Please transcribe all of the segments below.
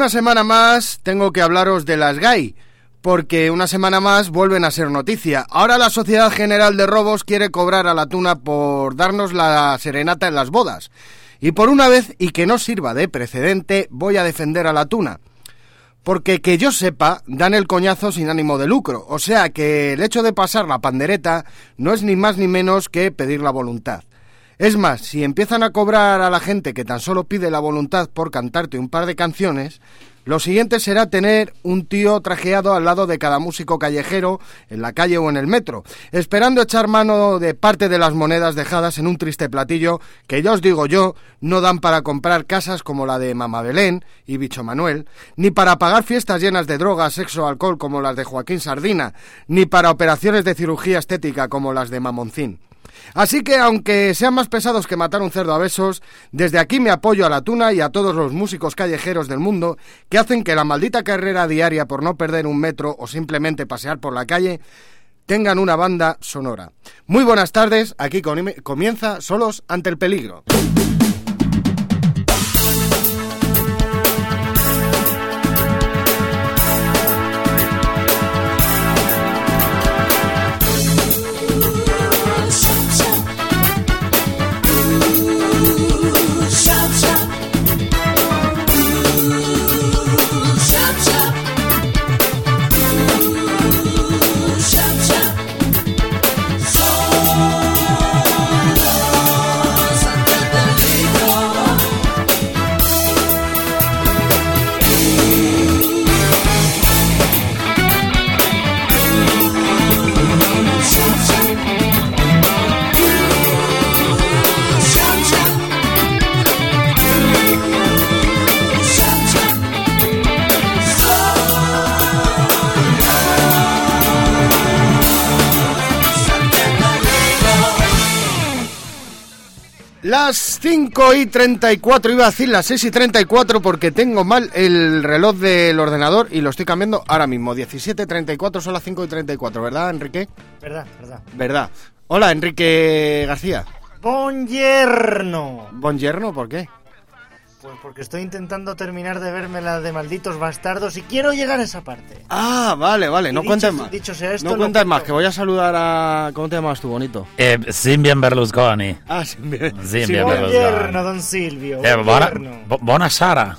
una semana más tengo que hablaros de las GAI, porque una semana más vuelven a ser noticia. Ahora la Sociedad General de Robos quiere cobrar a la tuna por darnos la serenata en las bodas. Y por una vez, y que no sirva de precedente, voy a defender a la tuna. Porque que yo sepa, dan el coñazo sin ánimo de lucro. O sea que el hecho de pasar la pandereta no es ni más ni menos que pedir la voluntad. Es más, si empiezan a cobrar a la gente que tan solo pide la voluntad por cantarte un par de canciones, lo siguiente será tener un tío trajeado al lado de cada músico callejero, en la calle o en el metro, esperando echar mano de parte de las monedas dejadas en un triste platillo que ya os digo yo, no dan para comprar casas como la de Mama Belén y Bicho Manuel, ni para pagar fiestas llenas de drogas, sexo, alcohol como las de Joaquín Sardina, ni para operaciones de cirugía estética como las de Mamoncín. Así que, aunque sean más pesados que matar un cerdo a besos, desde aquí me apoyo a la tuna y a todos los músicos callejeros del mundo que hacen que la maldita carrera diaria por no perder un metro o simplemente pasear por la calle tengan una banda sonora. Muy buenas tardes, aquí comienza Solos ante el peligro. Las 5:34, iba a decir las 6:34 porque tengo mal el reloj del ordenador y lo estoy cambiando ahora mismo. 17:34 son las 5:34, ¿verdad, Enrique? Verdad. Hola, Enrique García. Buongiorno. ¿Buongiorno? ¿Por qué? Pues porque estoy intentando terminar de verme la de Malditos Bastardos y quiero llegar a esa parte. Ah, vale, no cuentes más. Dicho sea esto, no cuentes más, que voy a saludar a... ¿Cómo te llamas tú, bonito? Silvio Berlusconi. Ah, Silvio Berlusconi. Buongiorno, don Silvio. Buona Sara.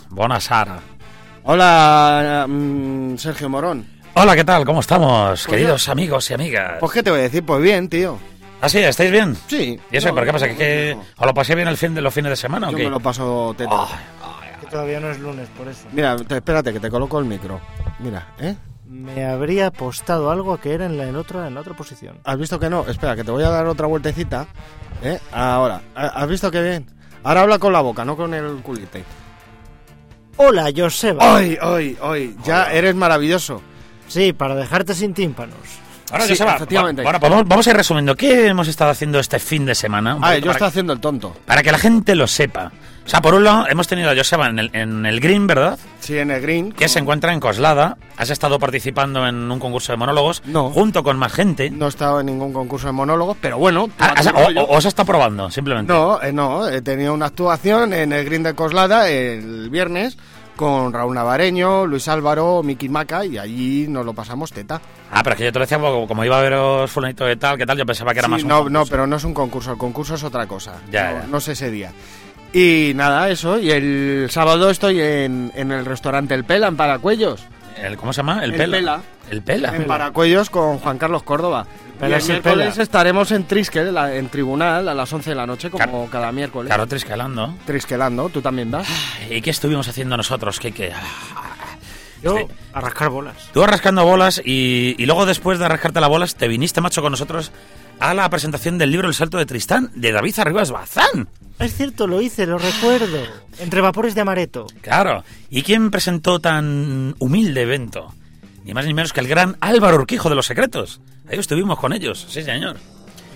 Hola, Sergio Morón. Hola, ¿qué tal? ¿Cómo estamos, Pues queridos amigos y amigas? Pues, ¿qué te voy a decir? Pues bien, tío. ¿Ah, sí? ¿Estáis bien? Sí. ¿Y eso? No, ¿Por qué pasa? no, ¿Que no. os lo pasé bien los fines de semana o Yo qué? me lo paso teta. Que todavía no es lunes, por eso. Mira, espérate, que te coloco el micro. Mira, Me habría apostado algo a que era en la otra posición. ¿Has visto que no? Espera, que te voy a dar otra vueltecita. Ahora, ¿has visto que bien? Ahora habla con la boca, no con el culete. Hola, Joseba. ¡Ay! Ya eres maravilloso. Sí, para dejarte sin tímpanos. Ahora, Sí, Joseba, efectivamente. bueno, pues vamos a ir resumiendo. ¿Qué hemos estado haciendo este fin de semana? Un poquito Yo estoy haciendo el tonto. para que la gente lo sepa. O sea, por un lado, hemos tenido a Joseba en el Green, ¿verdad? Sí, en el Green. Que se encuentra en Coslada. Has estado participando en un concurso de monólogos. No. Junto con más gente. No he estado en ningún concurso de monólogos, pero bueno. ¿O os has estado probando, simplemente? No, he tenido una actuación en el Green de Coslada el viernes con Raúl Navareño, Luis Álvaro, Miki Maca, y allí nos lo pasamos teta. Pero es que yo te lo decía, como iba a veros fulanito de tal, ¿qué tal? Yo pensaba que era más un concurso. No, pero no es un concurso, el concurso es otra cosa. Ya. No sé ese día. Y nada, y el sábado estoy en el restaurante El Pela, en Paracuellos. ¿Cómo se llama? El Pela. El Pela. En Paracuellos con Juan Carlos Córdoba. Pela Y el es el miércoles Pela. estaremos en Triskel, en tribunal, a las 11 de la noche, como cada miércoles. Claro, trisquelando. Triskelando, ¿tú también vas? ¿Y qué estuvimos haciendo nosotros? ¿Qué? Yo, Sí. a rascar bolas. Tú rascando bolas y luego después de rascarte las bolas te viniste, macho, con nosotros a la presentación del libro El Salto de Tristán, de David Arribas Bazán. Es cierto, lo hice, lo recuerdo. Entre vapores de amaretto. Claro. ¿Y quién presentó tan humilde evento? Ni más ni menos que el gran Álvaro Urquijo de Los Secretos. Ahí estuvimos con ellos, sí señor.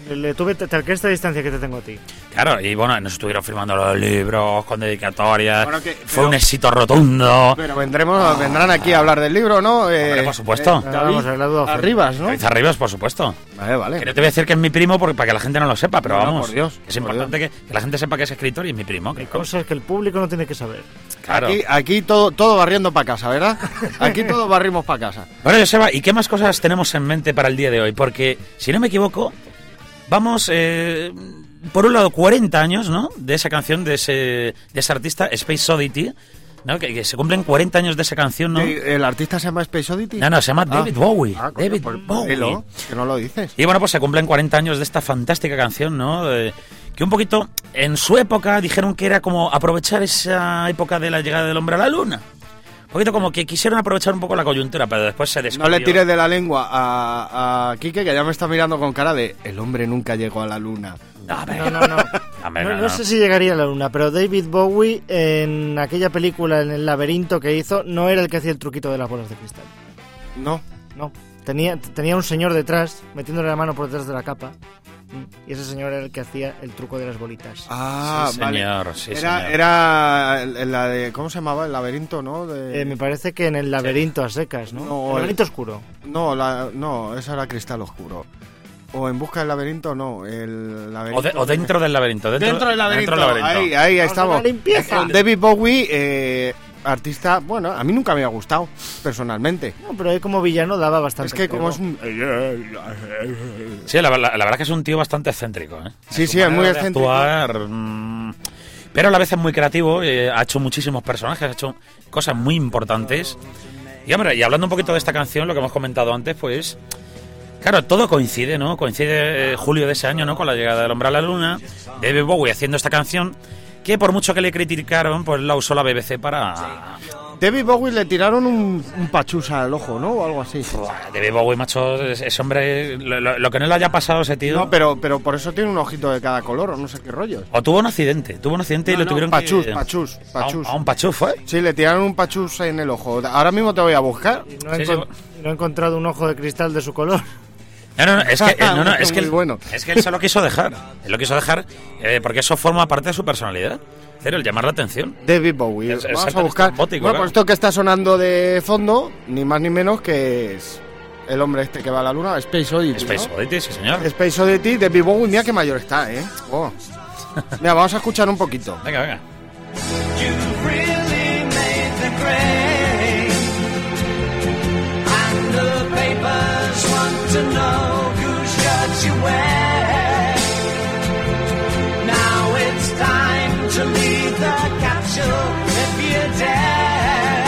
Le tuve tal que esta distancia que te tengo a ti. Claro, y bueno, nos estuvieron firmando los libros con dedicatorias. Bueno, fue un éxito rotundo. Pero vendrán aquí a hablar del libro, ¿no? Hombre, por supuesto. Vamos a hablar de Arribas, ¿no? David Arribas, por supuesto. Vale. Que no te voy a decir que es mi primo para que la gente no lo sepa, pero No, vamos. por Dios, es importante que la gente sepa que es escritor y es mi primo. Hay cosas que el público no tiene que saber. Claro. Aquí todo barriendo para casa, ¿verdad? Aquí todos barrimos para casa. Bueno, Joseba, ¿y qué más cosas tenemos en mente para el día de hoy? Porque, si no me equivoco, vamos, por un lado, 40 años, ¿no? De esa canción, de ese artista, Space Oddity, ¿no? Que se cumplen 40 años de esa canción, ¿no? ¿El artista se llama Space Oddity? No, se llama David Bowie. Coño, David pues Bowie. dilo, que no lo dices. Y bueno, pues se cumplen 40 años de esta fantástica canción, ¿no? Que un poquito, en su época, dijeron que era como aprovechar esa época de la llegada del hombre a la luna. Un poquito como que quisieron aprovechar un poco la coyuntura, pero después se descubrió. No le tires de la lengua a Quique, que ya me está mirando con cara de el hombre nunca llegó a la luna. No sé si llegaría a la luna, pero David Bowie en aquella película, en El laberinto que hizo, no era el que hacía el truquito de las bolas de cristal. No. Tenía un señor detrás, metiéndole la mano por detrás de la capa. Y ese señor era el que hacía el truco de las bolitas. Ah, sí, vale. señor, sí, Era la de... ¿Cómo se llamaba? El laberinto, ¿no? Me parece que en el laberinto a secas, ¿no? No, el laberinto oscuro. No, esa era Cristal Oscuro. O En busca del laberinto, no. El laberinto. O dentro del laberinto. Dentro del laberinto. Dentro del laberinto. Ahí estamos. La limpieza. David Bowie, artista, bueno, a mí nunca me ha gustado, personalmente. No, pero como villano daba bastante. Es que como es un... Sí, la verdad que es un tío bastante excéntrico, ¿eh? Sí, es muy excéntrico. Actuar, pero a la vez es muy creativo, ha hecho muchísimos personajes, ha hecho cosas muy importantes. Y hombre, y hablando un poquito de esta canción, lo que hemos comentado antes, pues... Claro, todo coincide, ¿no? Coincide julio de ese año, ¿no? Con la llegada del hombre a la luna, David Bowie haciendo esta canción, que por mucho que le criticaron, pues la usó la BBC para... David Bowie le tiraron un pachus al ojo, ¿no? O algo así. David Bowie, macho, ese hombre, lo que no le haya pasado a ese tío... No, pero por eso tiene un ojito de cada color, o no sé qué rollos. O tuvo un accidente y lo tuvieron pachus, que... Pachus. ¿A un pachus fue? Sí, le tiraron un pachus en el ojo. Ahora mismo te voy a buscar. No he encontrado un ojo de cristal de su color. Es que bueno. Es que él se lo quiso dejar. Él lo quiso dejar porque eso forma parte de su personalidad. Pero el llamar la atención. David Bowie. Vamos a buscar. Bótico, bueno, pues esto que está sonando de fondo, ni más ni menos que es el hombre este que va a la luna, Space Oddity. Space Oddity, sí, señor. Space Oddity, David Bowie, mira qué mayor está, ¿eh? Oh. Mira, vamos a escuchar un poquito. Venga. To know whose shirt you wear. Now it's time to leave the capsule if you dare.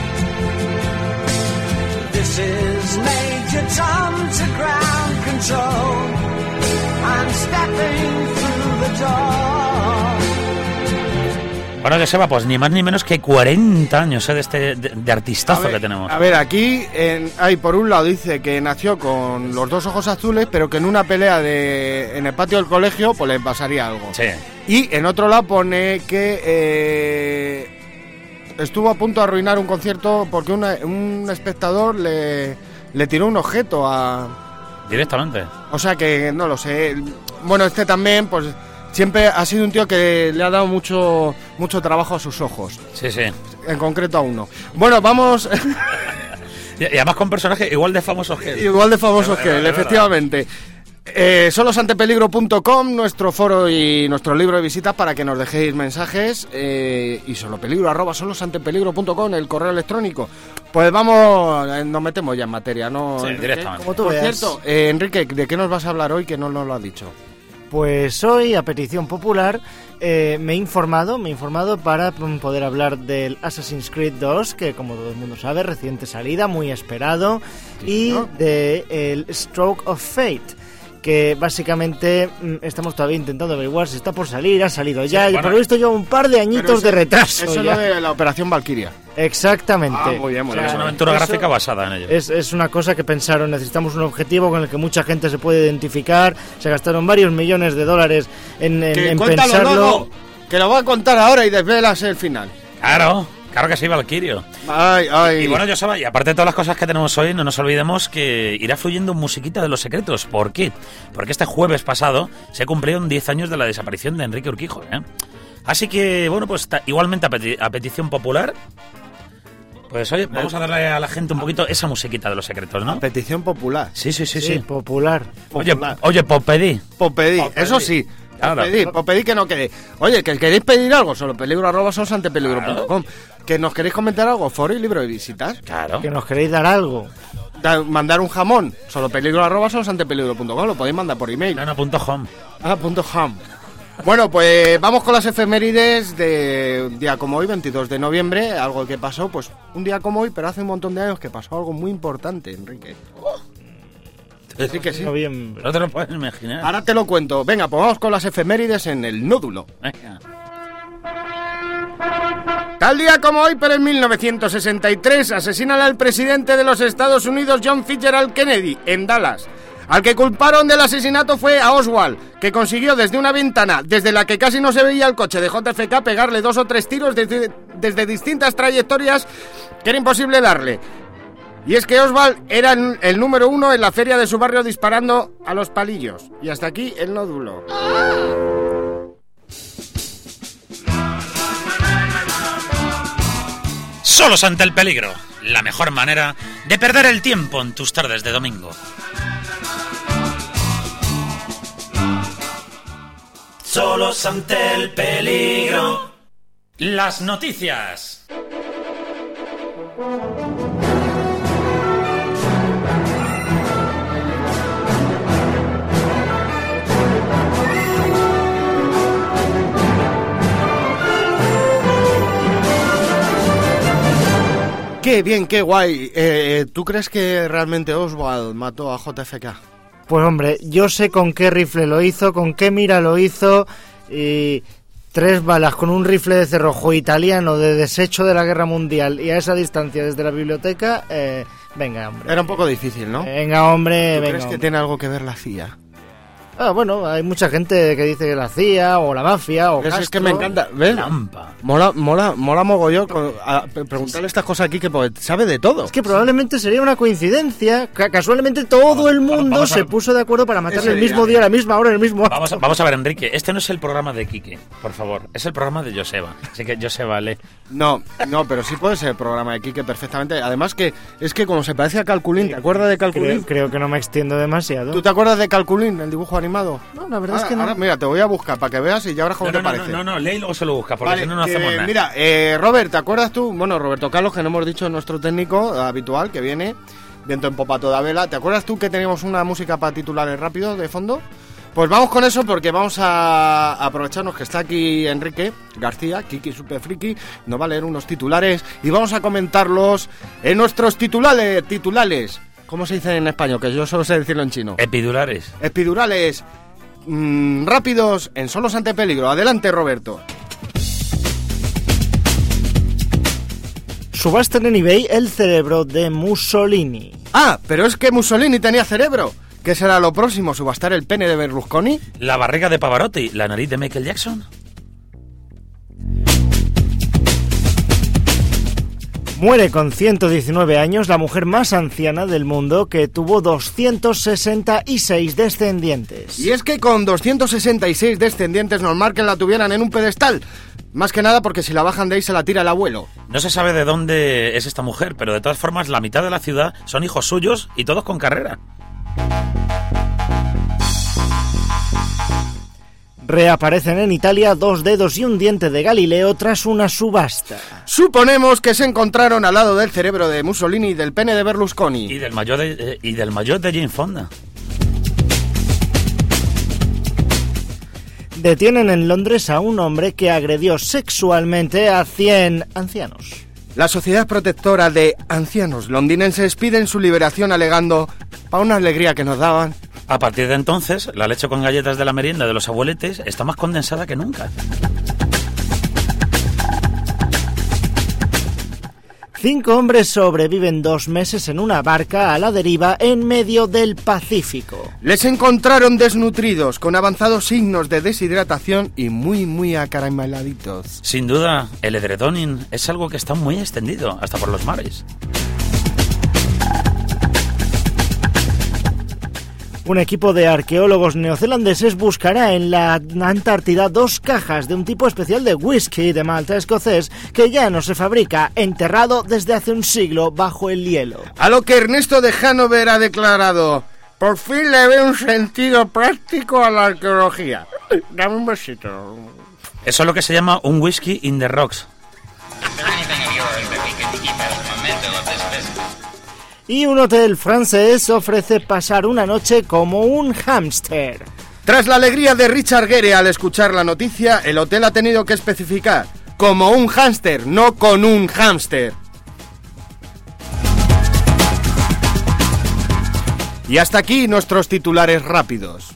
This is Major Tom to ground control. I'm stepping through the door. Bueno, Joseba, pues ni más ni menos que 40 años de artistazo que tenemos. A ver, aquí por un lado dice que nació con los dos ojos azules, pero que en una pelea en el patio del colegio pues le pasaría algo. Sí. Y en otro lado pone que estuvo a punto de arruinar un concierto porque un espectador le tiró un objeto Directamente. O sea que no lo sé. Bueno, este también, pues... Siempre ha sido un tío que le ha dado mucho trabajo a sus ojos. Sí. En concreto a uno. Bueno, vamos... y además con personajes igual de famosos que él. Igual de famosos que él, efectivamente. Solosantepeligro.com, nuestro foro y nuestro libro de visitas para que nos dejéis mensajes. Y solopeligro@solosantepeligro.com, el correo electrónico. Pues vamos, nos metemos ya en materia, ¿no? Sí, directamente. Como tú Por veas. cierto, Enrique, ¿de qué nos vas a hablar hoy que no nos lo has dicho? Pues hoy, a petición popular, me he informado para poder hablar del Assassin's Creed 2, que como todo el mundo sabe, reciente salida, muy esperado, y de el Stroke of Fate, que básicamente estamos todavía intentando averiguar si está por salir, ha salido ya, bueno, por lo visto yo un par de añitos de retraso. Eso es ya. lo de la Operación Valkyria. Exactamente. Muy bien, muy bien. Es una aventura gráfica basada en ello. Es una cosa que pensaron, necesitamos un objetivo con el que mucha gente se puede identificar, se gastaron varios millones de dólares en Cuéntalo pensarlo. luego, que lo voy a contar ahora y desvelas el final. Claro. Claro que sí, Valquirio. Ay, ay. Y bueno, Joseba, y aparte de todas las cosas que tenemos hoy, no nos olvidemos que irá fluyendo musiquita de los secretos. ¿Por qué? Porque este jueves pasado se cumplieron 10 años de la desaparición de Enrique Urquijo, ¿eh? Así que, bueno, pues igualmente a petición popular, pues oye, vamos a darle a la gente un poquito esa musiquita de los secretos, ¿no? Petición popular. Sí. Popular. Oye, pues pedí. Popedí, eso sí. Claro. Popedí que no quede. Oye, que queréis pedir algo, solo peligro@solsantepeligro.com. Que nos queréis comentar algo, foro y libro de visitas. Claro. Que nos queréis dar algo. Mandar un jamón, solo peligro@solsantepeligro.com. Lo podéis mandar por email. .home. .home. Bueno, pues vamos con las efemérides de un día como hoy, 22 de noviembre, algo que pasó, pues un día como hoy, pero hace un montón de años que pasó algo muy importante, Enrique. Sí que sí. Noviembre. No te lo puedes imaginar. Ahora te lo cuento. Venga, pues vamos con las efemérides en el nódulo. Venga. Tal día como hoy, pero en 1963, asesinan al presidente de los Estados Unidos, John Fitzgerald Kennedy, en Dallas. Al que culparon del asesinato fue a Oswald, que consiguió desde una ventana, desde la que casi no se veía el coche de JFK, pegarle 2 o 3 tiros desde distintas trayectorias que era imposible darle. Y es que Oswald era el número 1 en la feria de su barrio disparando a los palillos. Y hasta aquí el nódulo. Solos ante el peligro, la mejor manera de perder el tiempo en tus tardes de domingo. Solos ante el peligro. Las noticias. Qué bien, qué guay. ¿Tú crees que realmente Oswald mató a JFK? Pues hombre, yo sé con qué rifle lo hizo, con qué mira lo hizo, y 3 balas con un rifle de cerrojo italiano de desecho de la Guerra Mundial y a esa distancia desde la biblioteca, venga, hombre. Era un poco difícil, ¿no? Venga, hombre, ¿Tú venga. crees que Hombre. tiene algo que ver la CIA? Ah, bueno, hay mucha gente que dice que la CIA o la mafia o Eso Castro. es que me encanta. ¿Ves? Lampa. Mola mogollón preguntarle estas cosas aquí que pues, sabe de todo. Es que probablemente sería una coincidencia. Casualmente todo el mundo vamos a se ver. puso de acuerdo para matarle Ese el mismo día. día, a la misma hora, en el mismo acto. Vamos a ver, Enrique. Este no es el programa de Quique, por favor. Es el programa de Joseba. Así que Joseba, lee. No, pero sí puede ser el programa de Quique perfectamente. Además que es que como se parece a Calculín, ¿te acuerdas de Calculín? Creo que no me extiendo demasiado. ¿Tú te acuerdas de Calculín, el dibujo animado? No, la verdad es que no. Ahora, mira, te voy a buscar para que veas y ya verás cómo te parece. No, lee y luego se lo busca, porque Vale, si no, no hacemos nada. Mira, Robert, ¿te acuerdas tú? Bueno, Roberto Carlos, que no hemos dicho, nuestro técnico habitual que viene, viento en popa toda vela. ¿Te acuerdas tú que teníamos una música para titulares rápido de fondo? Pues vamos con eso porque vamos a aprovecharnos que está aquí Enrique García, Kiki Super Friki, nos va a leer unos titulares y vamos a comentarlos en nuestros titulares. ¿Cómo se dice en español? Que yo solo sé decirlo en chino. Epidurales. Epidurales rápidos en Solos ante Peligro. Adelante, Roberto. Subastan en eBay el cerebro de Mussolini. Ah, pero es que Mussolini tenía cerebro. ¿Qué será lo próximo? ¿Subastar el pene de Berlusconi? La barriga de Pavarotti. La nariz de Michael Jackson. Muere con 119 años la mujer más anciana del mundo, que tuvo 266 descendientes. Y es que con 266 descendientes normal que la tuvieran en un pedestal. Más que nada porque si la bajan de ahí se la tira el abuelo. No se sabe de dónde es esta mujer, pero de todas formas la mitad de la ciudad son hijos suyos y todos con carrera. Reaparecen en Italia 2 dedos y un diente de Galileo tras una subasta. Suponemos que se encontraron al lado del cerebro de Mussolini y del pene de Berlusconi. Y del mayor de Jane Fonda. Detienen en Londres a un hombre que agredió sexualmente a 100 ancianos. La Sociedad Protectora de Ancianos Londinenses piden su liberación alegando para una alegría que nos daban. A partir de entonces, la leche con galletas de la merienda de los abueletes está más condensada que nunca. 5 hombres sobreviven 2 meses en una barca a la deriva en medio del Pacífico. Les encontraron desnutridos, con avanzados signos de deshidratación y muy acarameladitos. Sin duda, el edredoning es algo que está muy extendido, hasta por los mares. Un equipo de arqueólogos neozelandeses buscará en la Antártida 2 cajas de un tipo especial de whisky de malta escocés que ya no se fabrica, enterrado desde hace un siglo bajo el hielo. A lo que Ernesto de Hanover ha declarado: por fin le veo un sentido práctico a la arqueología. Dame un besito. Eso es lo que se llama un whisky in the rocks. Y un hotel francés ofrece pasar una noche como un hámster. Tras la alegría de Richard Gere al escuchar la noticia, el hotel ha tenido que especificar: como un hámster, no con un hámster. Y hasta aquí nuestros titulares rápidos.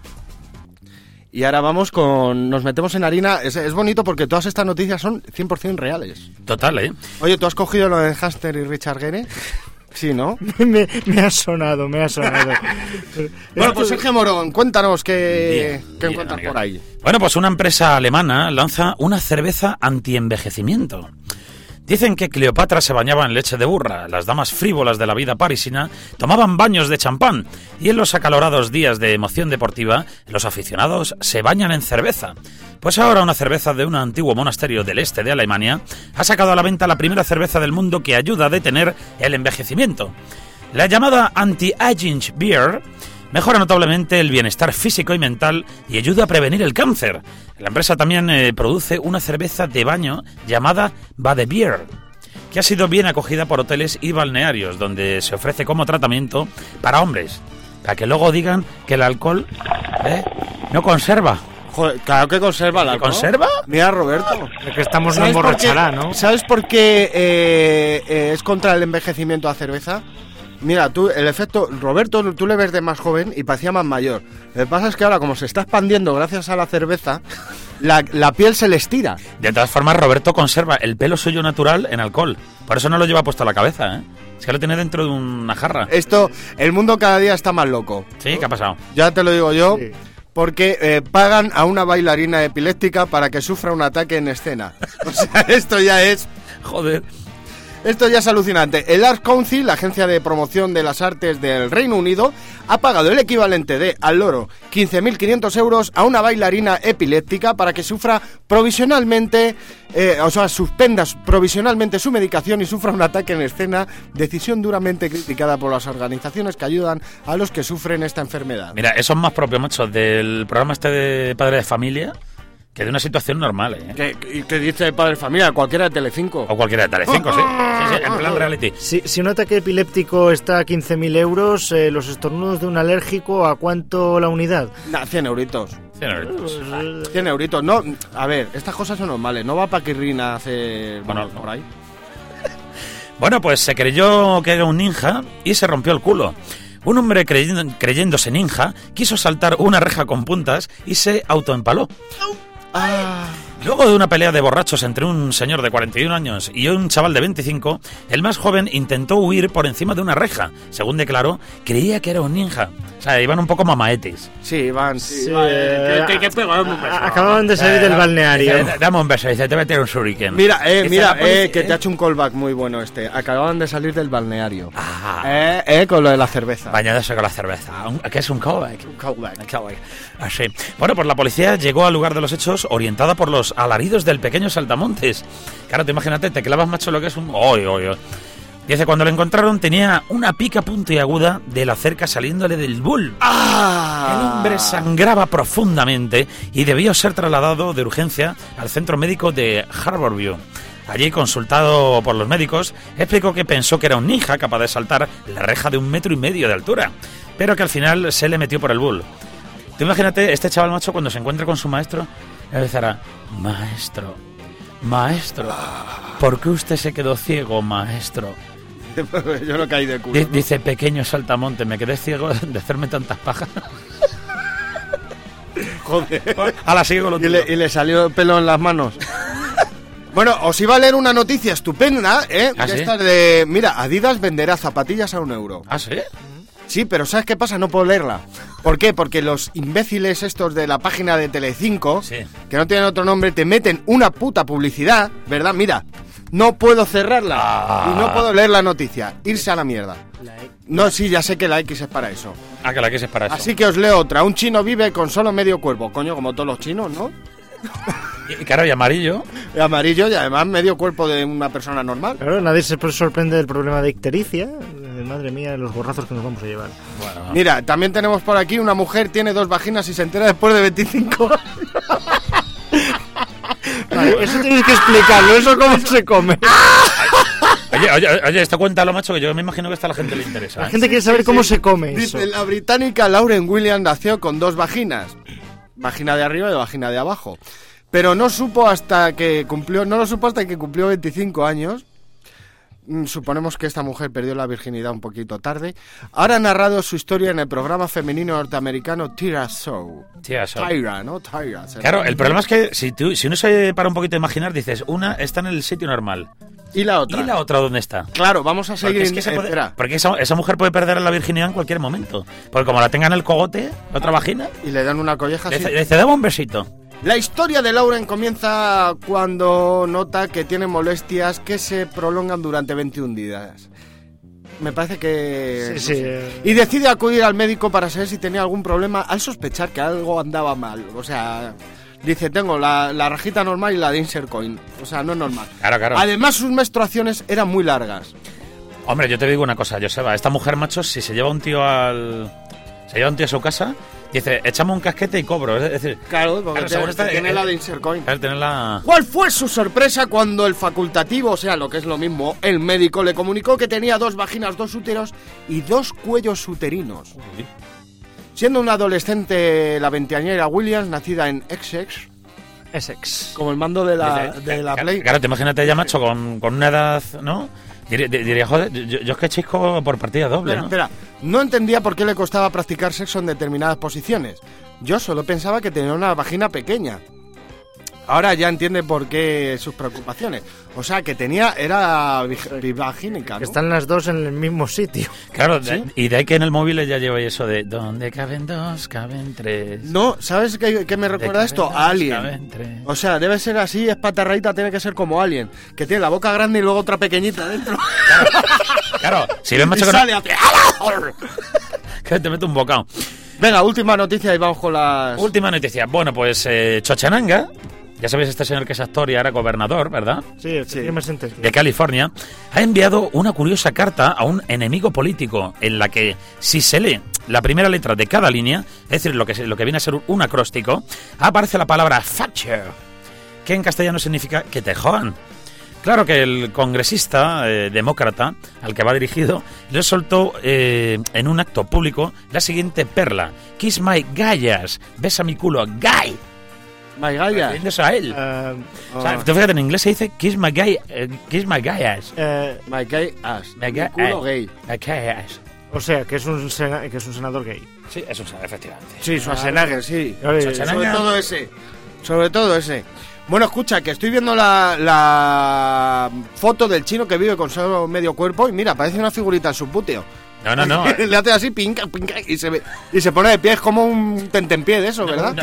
Y ahora vamos con... nos metemos en harina. Es bonito porque todas estas noticias son 100% reales. Total, ¿eh? Oye, ¿tú has cogido lo de hámster y Richard Gere? Sí, ¿no? me ha sonado. Bueno, pues Sergio Morón, cuéntanos qué encuentras amigo. por ahí. Bueno, pues una empresa alemana lanza una cerveza anti-envejecimiento. Dicen que Cleopatra se bañaba en leche de burra, las damas frívolas de la vida parisina tomaban baños de champán y en los acalorados días de emoción deportiva los aficionados se bañan en cerveza. Pues ahora una cerveza de un antiguo monasterio del este de Alemania ha sacado a la venta la primera cerveza del mundo que ayuda a detener el envejecimiento. La llamada Anti-Aging Beer mejora notablemente el bienestar físico y mental y ayuda a prevenir el cáncer. La empresa también produce una cerveza de baño llamada Badebier, que ha sido bien acogida por hoteles y balnearios, donde se ofrece como tratamiento para hombres, para que luego digan que el alcohol no conserva. Joder, claro que conserva el alcohol. ¿Conserva? Mira, Roberto. El que estamos no emborrachará, ¿no? ¿Sabes por qué es contra el envejecimiento la cerveza? Mira, tú, el efecto... Roberto, tú le ves de más joven y parecía más mayor. Lo que pasa es que ahora, como se está expandiendo gracias a la cerveza, la piel se le estira. De todas formas, Roberto conserva el pelo suyo natural en alcohol. Por eso no lo lleva puesto a la cabeza, ¿eh? Es que lo tiene dentro de una jarra. El mundo cada día está más loco. Sí, ¿qué ha pasado? Ya te lo digo yo, Sí. porque pagan a una bailarina epiléptica para que sufra un ataque en escena. O sea, esto ya es... Joder. Esto ya es alucinante. El Arts Council, la agencia de promoción de las artes del Reino Unido, ha pagado el equivalente de, al loro, 15.500 euros a una bailarina epiléptica para que sufra provisionalmente, suspenda provisionalmente su medicación y sufra un ataque en escena, decisión duramente criticada por las organizaciones que ayudan a los que sufren esta enfermedad. Mira, eso es más propio, macho, del programa este de Padre de Familia que de una situación normal, ¿eh? ¿Qué dice Padre Familia? Cualquiera de Telecinco. O cualquiera de Telecinco, sí. Sí, en plan reality. Si un ataque epiléptico está a 15.000 euros, los estornudos de un alérgico, ¿a cuánto la unidad? 100 euritos. 100 euros. 100 euritos. No, a ver, estas cosas son normales. No va Paquirrina a hacer... Bueno, por ahí. Bueno, pues se creyó que era un ninja y se rompió el culo. Un hombre creyéndose ninja quiso saltar una reja con puntas y se autoempaló. Luego de una pelea de borrachos entre un señor de 41 años y un chaval de 25, el más joven intentó huir por encima de una reja. Según declaró, creía que era un ninja. O sea, iban un poco mamaetes. Sí, van. Acababan de salir del balneario. Dame un beso, dice, te voy a tirar un shuriken. Mira, Dice, que te ha hecho un callback muy bueno este. Acababan de salir del balneario. Ah, Con lo de la cerveza. bañándose con la cerveza. ¿Qué es un callback? Un callback. Así. Bueno, pues la policía llegó al lugar de los hechos orientada por los alaridos del pequeño saltamontes. Claro, te imagínate, te clavas, macho, lo que es un... ¡Oy! Dice, cuando lo encontraron tenía una pica puntiaguda de la cerca saliéndole del bull. El hombre sangraba profundamente y debió ser trasladado de urgencia al centro médico de Harborview. Allí, consultado por los médicos, explicó que pensó que era un ninja capaz de saltar la reja de 1,5 metros de altura, pero que al final se le metió por el bull. Tú imagínate, este chaval, macho, cuando se encuentre con su maestro, empezará: Maestro, ¿por qué usted se quedó ciego, maestro? Yo no caí de culo. Dice, pequeño saltamonte, me quedé ciego de hacerme tantas pajas. Joder. A la sigo lo ¿Y le salió pelo en las manos? Bueno, os iba a leer una noticia estupenda, ¿eh? ¿Ah, De sí? estas de... Mira, Adidas venderá zapatillas a €1. ¿Ah, sí? Sí, pero ¿sabes qué pasa? No puedo leerla. ¿Por qué? Porque los imbéciles estos de la página de Telecinco, Sí. que no tienen otro nombre, te meten una puta publicidad, ¿verdad? Mira, no puedo cerrarla y no puedo leer la noticia. Irse a la mierda. No, sí, ya sé que la X es para eso. Ah, que la que es para eso. Así que os leo otra. Un chino vive con solo medio cuerpo. Coño, como todos los chinos, ¿no? Y claro, y amarillo. Amarillo y además medio cuerpo de una persona normal. Claro, nadie se sorprende del problema de ictericia. Madre mía, los borrazos que nos vamos a llevar. Bueno, Mira, también tenemos por aquí una mujer tiene 2 vaginas y se entera después de 25 años. Vale, eso tienes que explicarlo, eso cómo se come. Oye, esto cuéntalo, macho, que yo me imagino que a la gente le interesa. La ¿eh? gente quiere saber cómo se come eso. Dice, la británica Lauren Williams nació con 2 vaginas. Vagina de arriba y vagina de abajo. Pero no lo supo hasta que cumplió 25 años. Suponemos que esta mujer perdió la virginidad un poquito tarde. Ahora ha narrado su historia en el programa femenino norteamericano Tyra Show. Tía, eso. Tyra, ¿no? Tyra. Claro, el problema es que si uno se para un poquito a imaginar, dices, una está en el sitio normal. ¿Y la otra? ¿Y la otra dónde está? Claro, vamos a seguir. Porque, es que se puede- espera. porque esa mujer puede perder la virginidad en cualquier momento. Porque como la tenga en el cogote, la otra vagina, Y le dan una colleja le así. dice, dame un besito. La historia de Lauren comienza cuando nota que tiene molestias que se prolongan durante 21 días. Me parece que... Sí, sí. Y decide acudir al médico para saber si tenía algún problema al sospechar que algo andaba mal. O sea, dice, tengo la rajita normal y la de insert coin. O sea, no es normal. Claro. Además, sus menstruaciones eran muy largas. Hombre, yo te digo una cosa, Joseba. Esta mujer, macho, si se lleva un tío a su casa, dice, échame un casquete y cobro. Es decir, Claro, porque según esta- tiene la de insert coin. al tener la... ¿Cuál fue su sorpresa cuando el facultativo, o sea, lo que es lo mismo, el médico le comunicó que tenía 2 vaginas, 2 úteros y 2 cuellos uterinos? Siendo una adolescente, la veinteañera Williams, nacida en Essex, Essex. como el mando de la Claro, Play. Claro, te imagínate ya, macho, con una edad, ¿no? Diría, joder, yo es que chisco por partida doble, ¿no? Espera, no entendía por qué le costaba practicar sexo en determinadas posiciones. Yo solo pensaba que tenía una vagina pequeña. Ahora ya entiende por qué sus preocupaciones. O sea, que era bivagínica, ¿no? Que están las dos en el mismo sitio. Claro, y de ahí que en el móvil ya lleva eso de donde caben 2, caben 3. No, ¿sabes qué me recuerda esto? A Alien. O sea, debe ser así, es patarraíta, tiene que ser como Alien, que tiene la boca grande y luego otra pequeñita dentro. Claro, si ves, macho, Y que, sale hacia- que te mete un bocado. Venga, última noticia y vamos con las... Última noticia. Bueno, pues Chochenanga, ya sabéis, este señor que es actor y ahora gobernador, ¿verdad? Sí, el que tiene sentencia. De California, ha enviado una curiosa carta a un enemigo político en la que, si se lee la primera letra de cada línea, es decir, lo que viene a ser un acróstico, aparece la palabra Thatcher, que en castellano significa que te jodan. Claro que el congresista demócrata al que va dirigido le soltó en un acto público la siguiente perla: Kiss my gallas, besa mi culo, guy. My Gaia. Refiriéndose a él. O sea, Ah. tú fíjate, en inglés se dice kiss my gallas. My gay ass. My Mi gay- culo gay. My gallas. o sea, que es un senador gay. Sí, eso es, efectivamente. Sí, Schwarzenegger, sí. Oye, Schwarzenegger. Sobre todo ese. Bueno, escucha, que estoy viendo la foto del chino que vive con solo medio cuerpo y mira, parece una figurita en su puteo. No. Le hace así, pinca, y se pone de pie, es como un tentempié de eso, ¿verdad?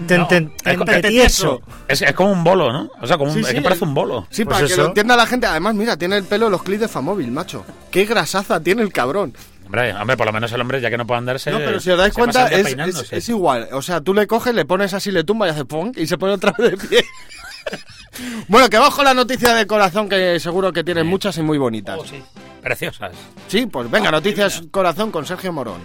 Tieso. Es como un bolo, ¿no? O sea, como Sí, es sí, que parece un bolo. Sí, Pues para que eso. lo entienda la gente. Además, mira, tiene el pelo los clips de Famóvil, macho. Qué grasaza tiene el cabrón. Hombre, por lo menos el hombre, ya que no puede andarse. No, pero si os dais se cuenta, pasa el día es peinándose. igual. O sea, tú le coges, le pones así, le tumba y hace punk y se pone otra vez de pie. Bueno, que bajo la noticia de corazón, que seguro que tienen muchas y muy bonitas. Oh, sí. Preciosas. Sí, pues venga, noticias corazón con Sergio Morón.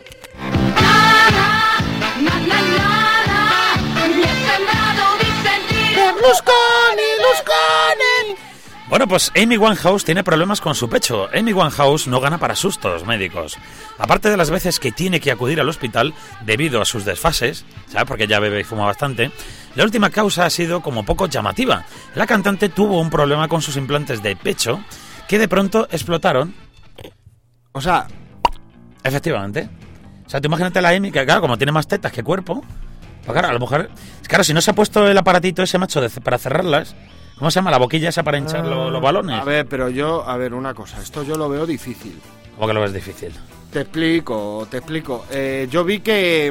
Bueno, pues Amy Winehouse tiene problemas con su pecho. Amy Winehouse no gana para sustos médicos. Aparte de las veces que tiene que acudir al hospital debido a sus desfases, ¿sabes? Porque ya bebe y fuma bastante. La última causa ha sido como poco llamativa. La cantante tuvo un problema con sus implantes de pecho que de pronto explotaron. O sea, Efectivamente. O sea, tú imagínate a la Amy, que claro, como tiene más tetas que cuerpo, pues claro, a la mujer... Claro, si no se ha puesto el aparatito ese macho para cerrarlas, ¿Cómo se llama? La boquilla esa para hinchar los balones. A ver, pero una cosa, esto yo lo veo difícil. ¿Cómo que lo ves difícil? Te explico. Yo vi que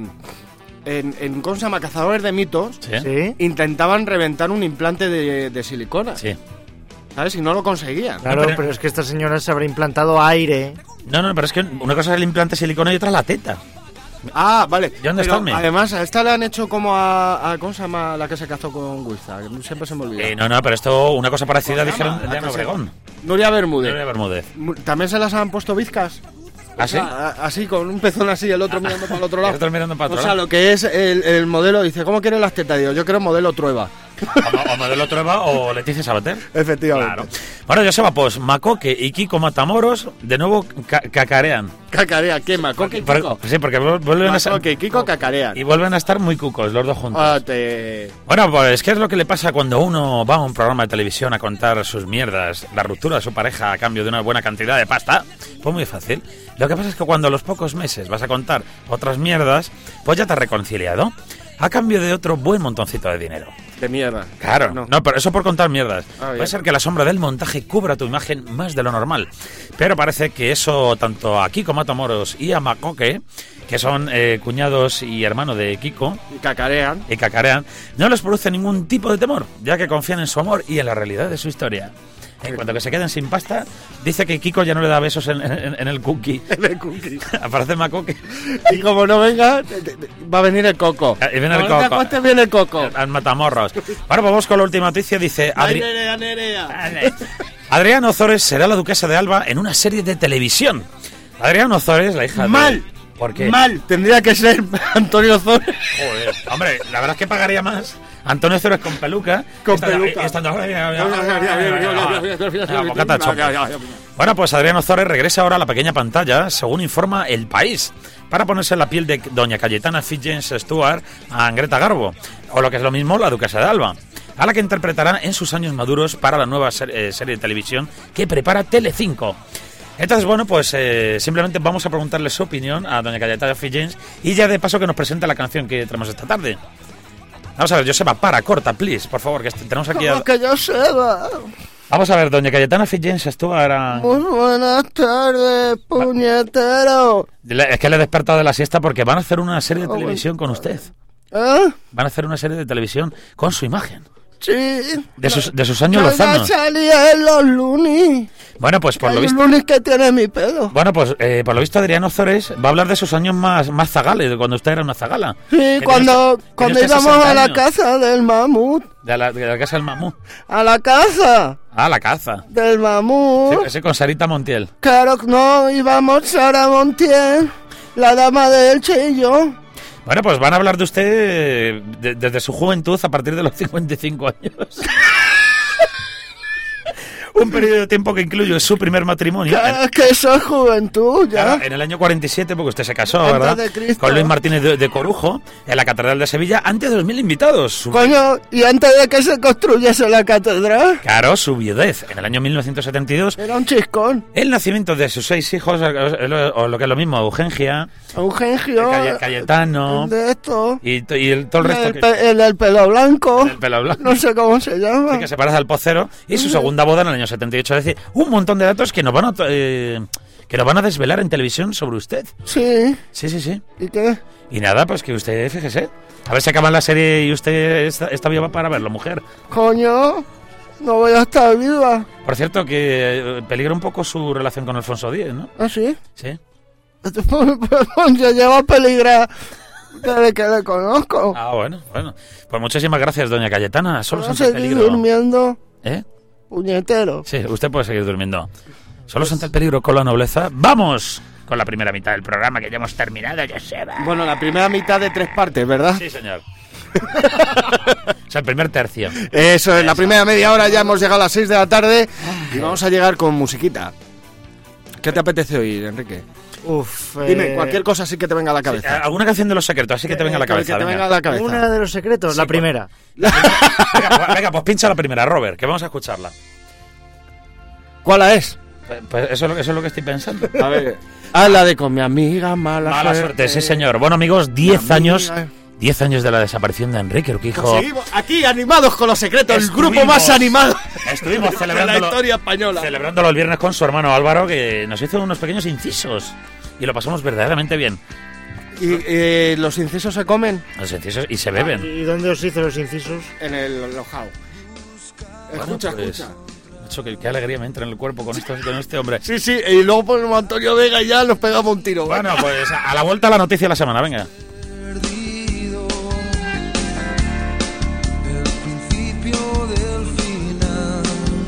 ¿cómo se llama? Cazadores de mitos, ¿Sí? intentaban reventar un implante de silicona. Sí. ¿Sabes? Y no lo conseguían. Claro, No, pero- pero es que esta señora se habrá implantado aire. No, pero es que una cosa es el implante de silicona y otra la teta. Ah, vale. ¿Y dónde está el mío? Además, a esta le han hecho como a ¿cómo se llama la que se casó con Guiza? Que siempre se me olvida. No, pero esto, una cosa parecida ¿Cómo se llama? dijeron de Ana Obregón. Nuria Bermúdez. Nuria Bermúdez. ¿También se las han puesto bizcas? ¿Ah, sí? O sea, así, con un pezón así, el otro mirando para el otro lado. El otro mirando para otro O sea, lado. lo que es el modelo, dice, ¿cómo quieren las tetas? Digo, yo quiero modelo Trueba. O Modelo Trueba o Leticia Sabater. Efectivamente. Claro. Bueno, Joseba, pues Macoque y Kiko Matamoros de nuevo cacarean. Cacarea, ¿qué? Macoque y Kiko. Sí, porque vuelven a Macoque y Kiko cacarean. y vuelven a estar muy cucos los dos juntos. Bueno, pues ¿qué es lo que le pasa cuando uno va a un programa de televisión a contar sus mierdas, la ruptura de su pareja a cambio de una buena cantidad de pasta? Pues muy fácil. Lo que pasa es que cuando a los pocos meses vas a contar otras mierdas, pues ya te has reconciliado a cambio de otro buen montoncito de dinero. De mierda. Claro, no, pero eso por contar mierdas. Bien. Puede ser que la sombra del montaje cubra tu imagen más de lo normal. Pero parece que eso, tanto a Kiko Matamoros y a Macoque, que son cuñados y hermanos de Kiko, Y cacarean. y cacarean, no les produce ningún tipo de temor, ya que confían en su amor y en la realidad de su historia. En cuanto que se queden sin pasta, dice que Kiko ya no le da besos en el cookie. De cookies. Aparece Macoque. Y como no venga, va a venir el coco. Y viene el Cuando te coco. acuestes, viene el coco. Al Matamorros. Bueno, pues vamos con la última noticia. Dice Ay, Nerea. Adriana Ozores será la duquesa de Alba en una serie de televisión. Adriana Ozores, la hija de... Mal. ¿Por qué? Mal. Tendría que ser Antonio Ozores. Joder, hombre, la verdad es que pagaría más Antonio Ozores con peluca. Con estando- peluca. estando- Ya. Bueno, pues Adriana Ozores regresa ahora a la pequeña pantalla, según informa El País, para ponerse en la piel de doña Cayetana Fitzjames Stewart a Greta Garbo, o lo que es lo mismo, la duquesa de Alba, a la que interpretará en sus años maduros para la nueva serie de televisión que prepara Telecinco. Entonces, bueno, pues simplemente vamos a preguntarle su opinión a doña Cayetana Fitzjames y ya de paso que nos presente la canción que tenemos esta tarde. Vamos a ver, Joseba, corta, please, por favor, que tenemos aquí... Como que yo sepa. Vamos a ver, doña Cayetana Fitzjames Stewart a... Muy buenas tardes, puñetero. Es que le he despertado de la siesta porque van a hacer una serie de televisión con usted. ¿Eh? Van a hacer una serie de televisión con su imagen. Sí. De sus años Va a lozanos. salir en los lunis. Bueno, pues por lo Hay visto... lunis que tiene mi pelo. Bueno, pues por lo visto Adriano Ozores va a hablar de sus años más zagales, de cuando usted era una zagala. Sí, Que cuando tiene usted íbamos 60 a la años. casa del mamut. De la casa del mamú. A la casa Ah, la caza. del mamut. Ese con Sarita Montiel. Claro que no, íbamos Sara Montiel, la dama del Chillo. Bueno, pues van a hablar de usted desde su juventud a partir de los 55 años. Un periodo de tiempo que incluye su primer matrimonio. Que, que eso es juventud, ya. Claro, en el año 47, porque usted se casó, Antes ¿verdad? de Cristo. Con Luis Martínez de Corujo, en la Catedral de Sevilla, ante 2.000 invitados. Coño, y antes de que se construyese la catedral, Claro, su viudez. En el año 1972, era un chiscón. el nacimiento de sus 6 hijos, o lo que es lo mismo, Eugengia, Eugenio, Cayetano, de esto. y todo el resto El del pelo blanco. del pelo blanco. No sé cómo se llama. Sí, que se parece al Pocero, y su segunda boda en el año 78. Es decir, un montón de datos que nos van a desvelar en televisión sobre usted. Sí. Sí. ¿Y qué? Y nada, pues que usted, fíjese, a ver si acaba la serie y usted está viva para verlo, mujer. Coño, no voy a estar viva. Por cierto, que peligra un poco su relación con Alfonso X, ¿no? ¿Ah, sí? Sí. Yo llevo a peligrar desde que le conozco. Ah, bueno. Pues muchísimas gracias, doña Cayetana. Solo Puedo ante el seguir peligro. durmiendo, ¿Eh? puñetero. Sí, usted puede seguir durmiendo. Solo ante el peligro con la nobleza. ¡Vamos! Con la primera mitad del programa que ya hemos terminado, Joseba. Bueno, la primera mitad de 3 partes, ¿verdad? Sí, señor. O sea, el primer tercio. Eso, en la primera media hora ya hemos llegado a las 6 de la tarde y vamos a llegar con musiquita. ¿Qué te apetece oír, Enrique? Uf, Dime, cualquier cosa sí que te venga a la cabeza. Alguna canción de Los Secretos, así que te venga a la cabeza. Que te venga. venga a la cabeza. Una de los secretos, la primera. Venga, pues pincha la primera, Robert, que vamos a escucharla. ¿Cuál es? Pues eso es lo que estoy pensando. A ver. Ah, la de con mi amiga, mala Mala suerte, sí señor. Bueno, amigos, 10 Mi años amiga. 10 años de la desaparición de Enrique Urquijo. Seguimos aquí animados con los secretos, el grupo Estuvimos- más animado Estuvimos de la celebrándolo, historia española. celebrándolo el viernes con su hermano Álvaro, que nos hizo unos pequeños incisos. Y lo pasamos verdaderamente bien. ¿Y los incisos se comen? Los incisos y se beben. ¿Y dónde os hizo los incisos? En el lojao. Bueno, Escucha, pues, escucha. macho, qué alegría me entra en el cuerpo con este hombre. Sí, sí, y luego ponemos a Antonio Vega y ya nos pegamos un tiro. Bueno, pues a la vuelta a la noticia de la semana, venga. Perdido, el principio del final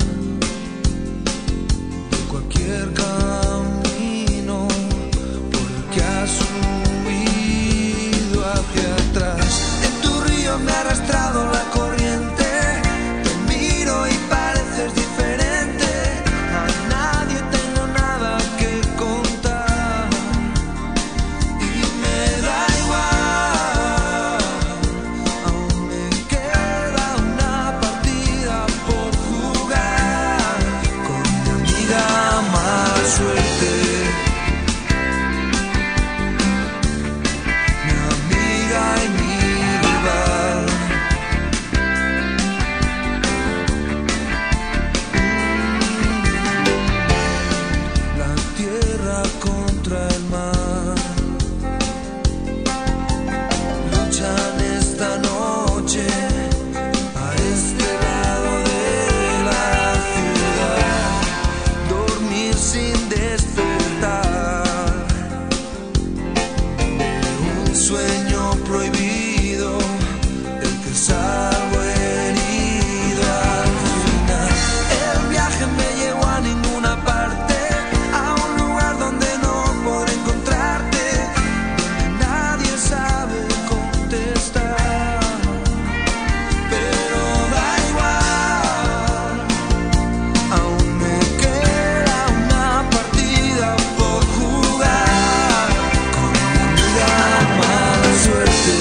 de cualquier camino por el que has huido hacia atrás. En tu río me ha arrastrado la corriente, te miro y pareces diferente. A nadie tengo nada que contar. Y me da igual, aún me queda una partida por jugar con mi amiga más suerte, mi amiga y mi rival. La tierra contra el mar luchan esta noche a este lado de la ciudad, dormir sin despertar, un sueño prohibido del que salgo herido al final. El viaje me llevó a ninguna parte, a un lugar donde no podré encontrarte, donde nadie sabe contestar. Pero da igual, aún me queda una partida por jugar con mi amiga mala suerte,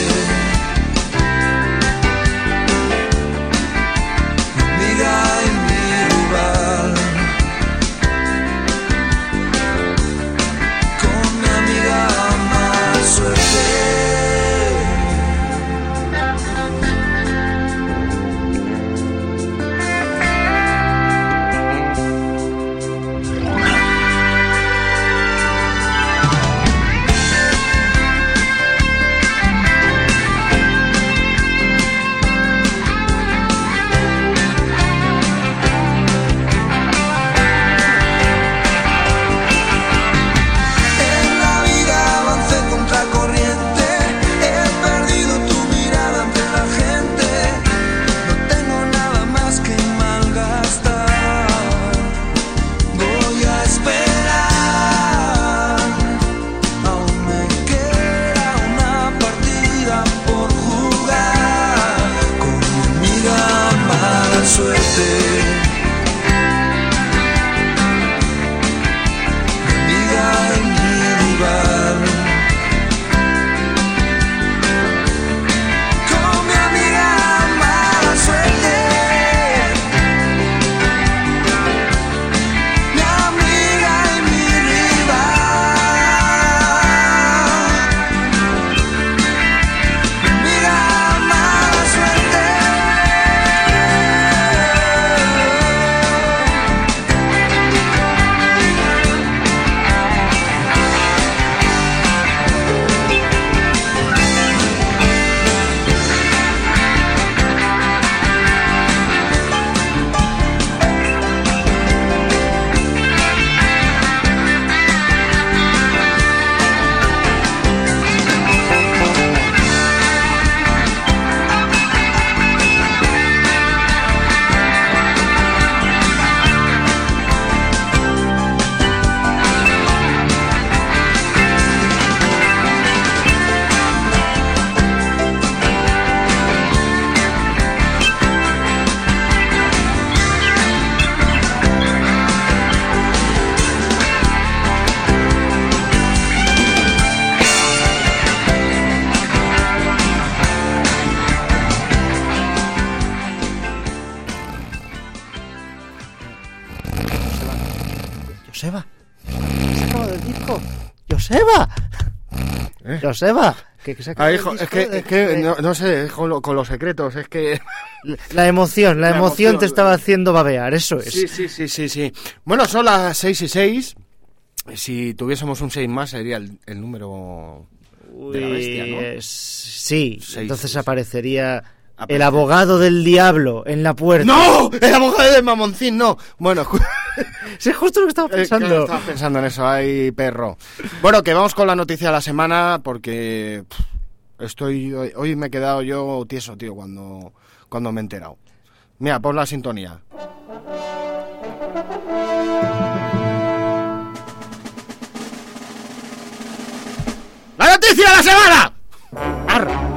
mi amiga y mi rival, con mi amiga mala suerte. En la vida avancé contra corriente, he perdido tu mirada ante la gente, no tengo nada más que malgastar. Voy a esperar, aún me queda una partida por jugar con mi amiga mala suerte, mi amiga y mi rival, con mi amiga mala suerte, mi amiga y mi rival, mi amiga mala suerte. Joseba, ¿qué has sacado del disco? Joseba, Joseba, que saca el disco no sé, con los secretos, es que... La emoción te estaba haciendo babear, eso es. Sí. Bueno, son las 6:06. Si tuviésemos un 6 más sería el número de la bestia, ¿no? Sí, 6, entonces 6. aparecería el abogado del diablo en la puerta. ¡No! ¡El abogado del mamoncín, no! Bueno... Sí, es justo lo que estaba pensando. Claro, estaba pensando en eso, ay, perro. Bueno, que vamos con la noticia de la semana, porque hoy me he quedado yo tieso, tío, cuando me he enterado. Mira, pon la sintonía. ¡La noticia de la semana! ¡Arr!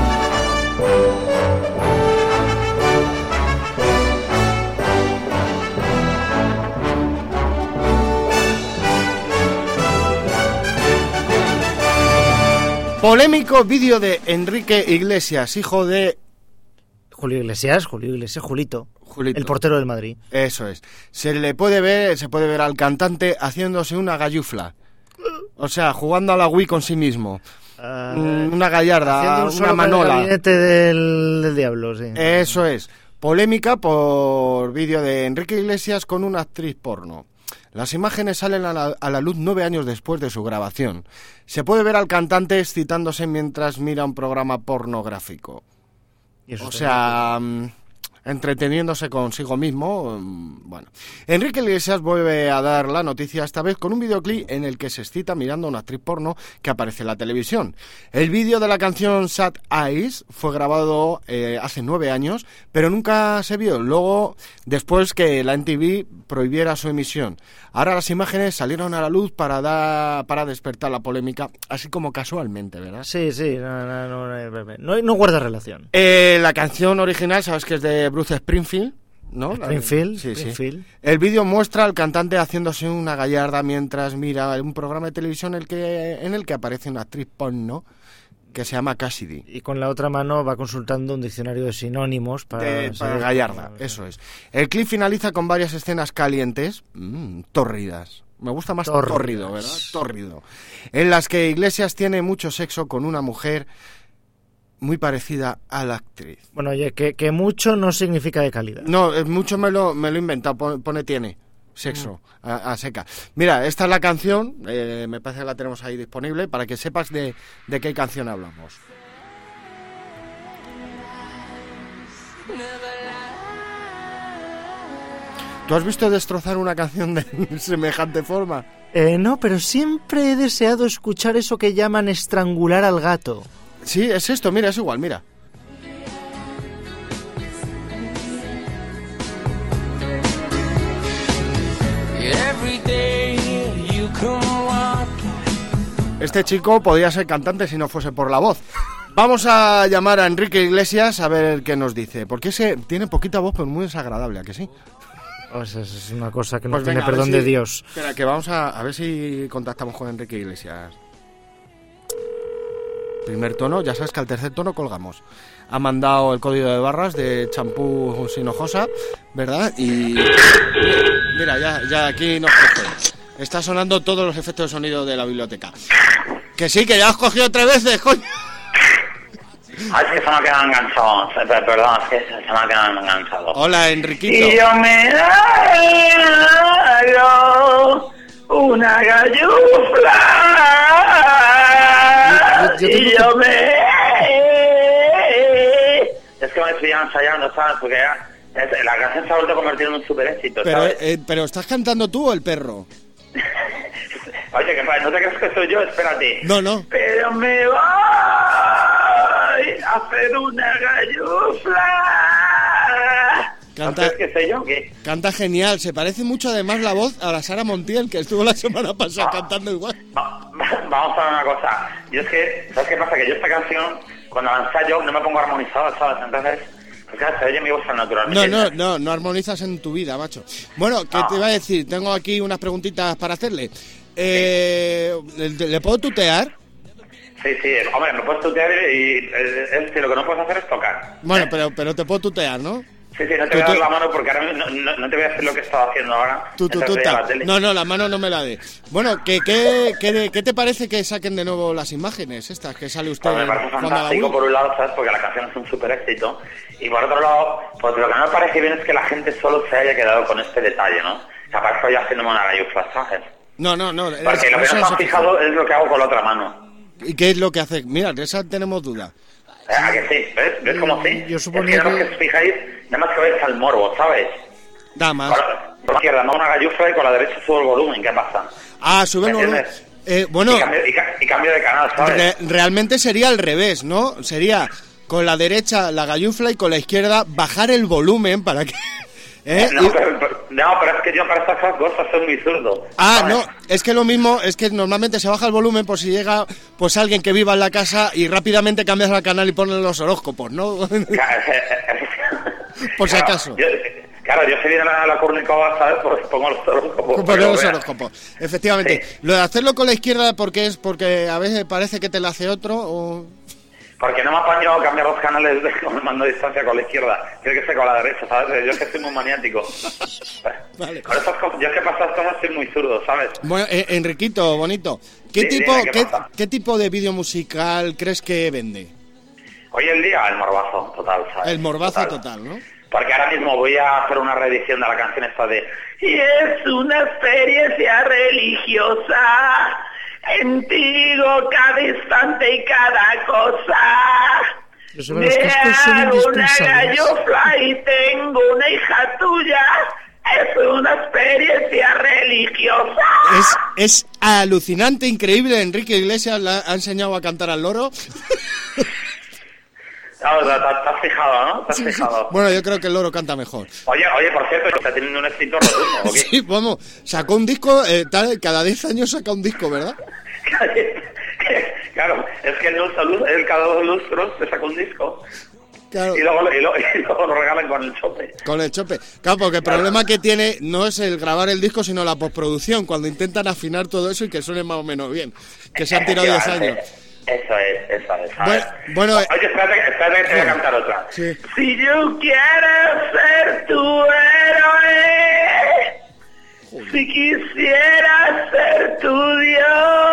Polémico vídeo de Enrique Iglesias, hijo de... Julio Iglesias, Julito. El portero del Madrid. Eso es. Se puede ver al cantante haciéndose una gallufla. O sea, jugando a la Wii con sí mismo. Una gallarda, una manola. El gabinete del diablo, sí. Eso es. Polémica por vídeo de Enrique Iglesias con una actriz porno. Las imágenes salen a la luz 9 años después de su grabación. Se puede ver al cantante excitándose mientras mira un programa pornográfico. O sea, entreteniéndose consigo mismo. Bueno, Enrique Iglesias vuelve a dar la noticia, esta vez con un videoclip en el que se excita mirando a una actriz porno que aparece en la televisión. El vídeo de la canción Sad Eyes fue grabado hace 9 años, pero nunca se vio. Luego, después que la MTV prohibiera su emisión. Ahora las imágenes salieron a la luz para despertar la polémica, así como casualmente, ¿verdad? Sí, no guarda relación. La canción original, sabes que es de Bruce Springfield, ¿no? Springfield. Sí. El vídeo muestra al cantante haciéndose una gallarda mientras mira un programa de televisión en el que aparece una actriz porno que se llama Cassidy. Y con la otra mano va consultando un diccionario de sinónimos para gallarda, eso es. El clip finaliza con varias escenas calientes, tórridas. Me gusta más tórrido, ¿verdad? Tórrido. En las que Iglesias tiene mucho sexo con una mujer muy parecida a la actriz. Bueno, oye, que mucho no significa de calidad. No, mucho me lo he inventado, pone tiene. Sexo, a seca. Mira, esta es la canción, me parece que la tenemos ahí disponible, para que sepas de qué canción hablamos. ¿Tú has visto destrozar una canción de semejante forma? No, pero siempre he deseado escuchar eso que llaman estrangular al gato. Sí, es esto, mira, es igual, mira. Este chico podría ser cantante si no fuese por la voz. Vamos a llamar a Enrique Iglesias a ver qué nos dice. Porque ese tiene poquita voz, pero muy desagradable, ¿a que sí? O sea, es una cosa que no Pues tiene venga, perdón de Dios. Espera, que vamos a ver si contactamos con Enrique Iglesias. Primer tono, ya sabes que al tercer tono colgamos. Ha mandado el código de barras de champú Sinojosa, ¿verdad? Y mira, ya aquí nos coge. Está sonando todos los efectos de sonido de la biblioteca. Que sí, que ya has cogido 3 veces, coño. Es que se me ha quedado enganchado. Perdón, es que se me ha quedado enganchado. Hola, Enriquito. Y yo me hago una gallufla. Y yo me... Es que me estoy ensayando, ¿sabes? Porque ya la canción se ha vuelto a convertir en un super éxito, ¿sabes? Pero ¿estás cantando tú o el perro? Oye, que no te crees que soy yo, espérate. No. Pero me voy a hacer una gallufla. Canta, ¿No crees que soy yo o qué? Canta genial, se parece mucho además la voz a la Sara Montiel, que estuvo la semana pasada cantando igual. Vamos a ver una cosa. Yo es que, ¿sabes qué pasa? Que yo esta canción, cuando la ensayo, no me pongo armonizado, ¿sabes? Entonces... Claro, se oye mi voz naturalmente. No armonizas en tu vida, macho. Bueno, ¿qué te iba a decir? Tengo aquí unas preguntitas para hacerle. ¿Le puedo tutear? Sí, hombre, me puedes tutear y lo que no puedes hacer es tocar. Bueno, pero te puedo tutear, ¿no? Sí, no te voy a dar la mano porque ahora mismo no te voy a hacer lo que estaba haciendo ahora. No, la mano no me la dé. Bueno, ¿qué te parece que saquen de nuevo las imágenes estas que sale usted? Pues me parece fantástico por un lado, ¿sabes? Porque la canción es un súper éxito. Y por otro lado, pues lo que no me parece bien es que la gente solo se haya quedado con este detalle, ¿no? O sea, parece yo haciéndome una gallufla, ¿sabes? No. Porque lo que no se han fijado es lo que hago con la otra mano. ¿Y qué es lo que hace? Mira, de esa tenemos duda. ¿A que sí? ¿Ves cómo sí? Yo suponía es que nada más que os fijáis, nada más que veis al morbo, ¿sabes? Da más. Con la izquierda no una gallufla y con la derecha subo el volumen, ¿qué pasa? Ah, sube el volumen. Bueno, y cambio de canal, ¿sabes? Realmente sería al revés, ¿no? Sería con la derecha la gallufla y con la izquierda bajar el volumen para que... No, pero es que yo para estas cosas soy muy zurdo. Ah, ¿sabes? no, es que lo mismo, es que normalmente se baja el volumen por si llega pues alguien que viva en la casa y rápidamente cambias al canal y pones los horóscopos, ¿no? Por si acaso. Yo si viene la Kurnikova, ¿sabes? Pues pongo los horóscopos. Poner los horóscopos, efectivamente. Sí. Lo de hacerlo con la izquierda, porque a veces parece que te la hace otro o... Porque no me apaño a cambiar los canales con el mando de distancia con la izquierda. Tiene que ser con la derecha, ¿sabes? Yo es que soy muy maniático. Vale. Con esas cosas, yo es que para estas cosas soy muy zurdo, ¿sabes? Bueno, Enriquito, bonito. ¿Qué tipo de vídeo musical crees que vende? Hoy en día, el morbazo total, ¿sabes? El morbazo total, ¿no? Porque ahora mismo voy a hacer una reedición de la canción esta de... Y es una experiencia religiosa... Contigo cada instante y cada cosa. Me hago una gallofla y tengo una hija tuya. Es una experiencia religiosa. Es alucinante, increíble. Enrique Iglesias le ha enseñado a cantar al loro. Te has fijado, ¿no? Te has fijado. Sí. Bueno, yo creo que el loro canta mejor. Oye, por cierto, está teniendo un éxito rotundo, ¿o qué? Sí, vamos, sacó un disco, cada 10 años saca un disco, ¿verdad? Claro, es que él cada 2 lustros te saca un disco. Claro. Y luego lo regalan con el chope. Con el chope. Claro, porque el problema que tiene no es el grabar el disco, sino la postproducción, cuando intentan afinar todo eso y que suene más o menos bien. Que se han tirado 10 años. Eso es. Bueno, oye, espérate que te voy a cantar otra. Sí. Si yo quiero ser tu héroe, si quisiera ser tu Dios.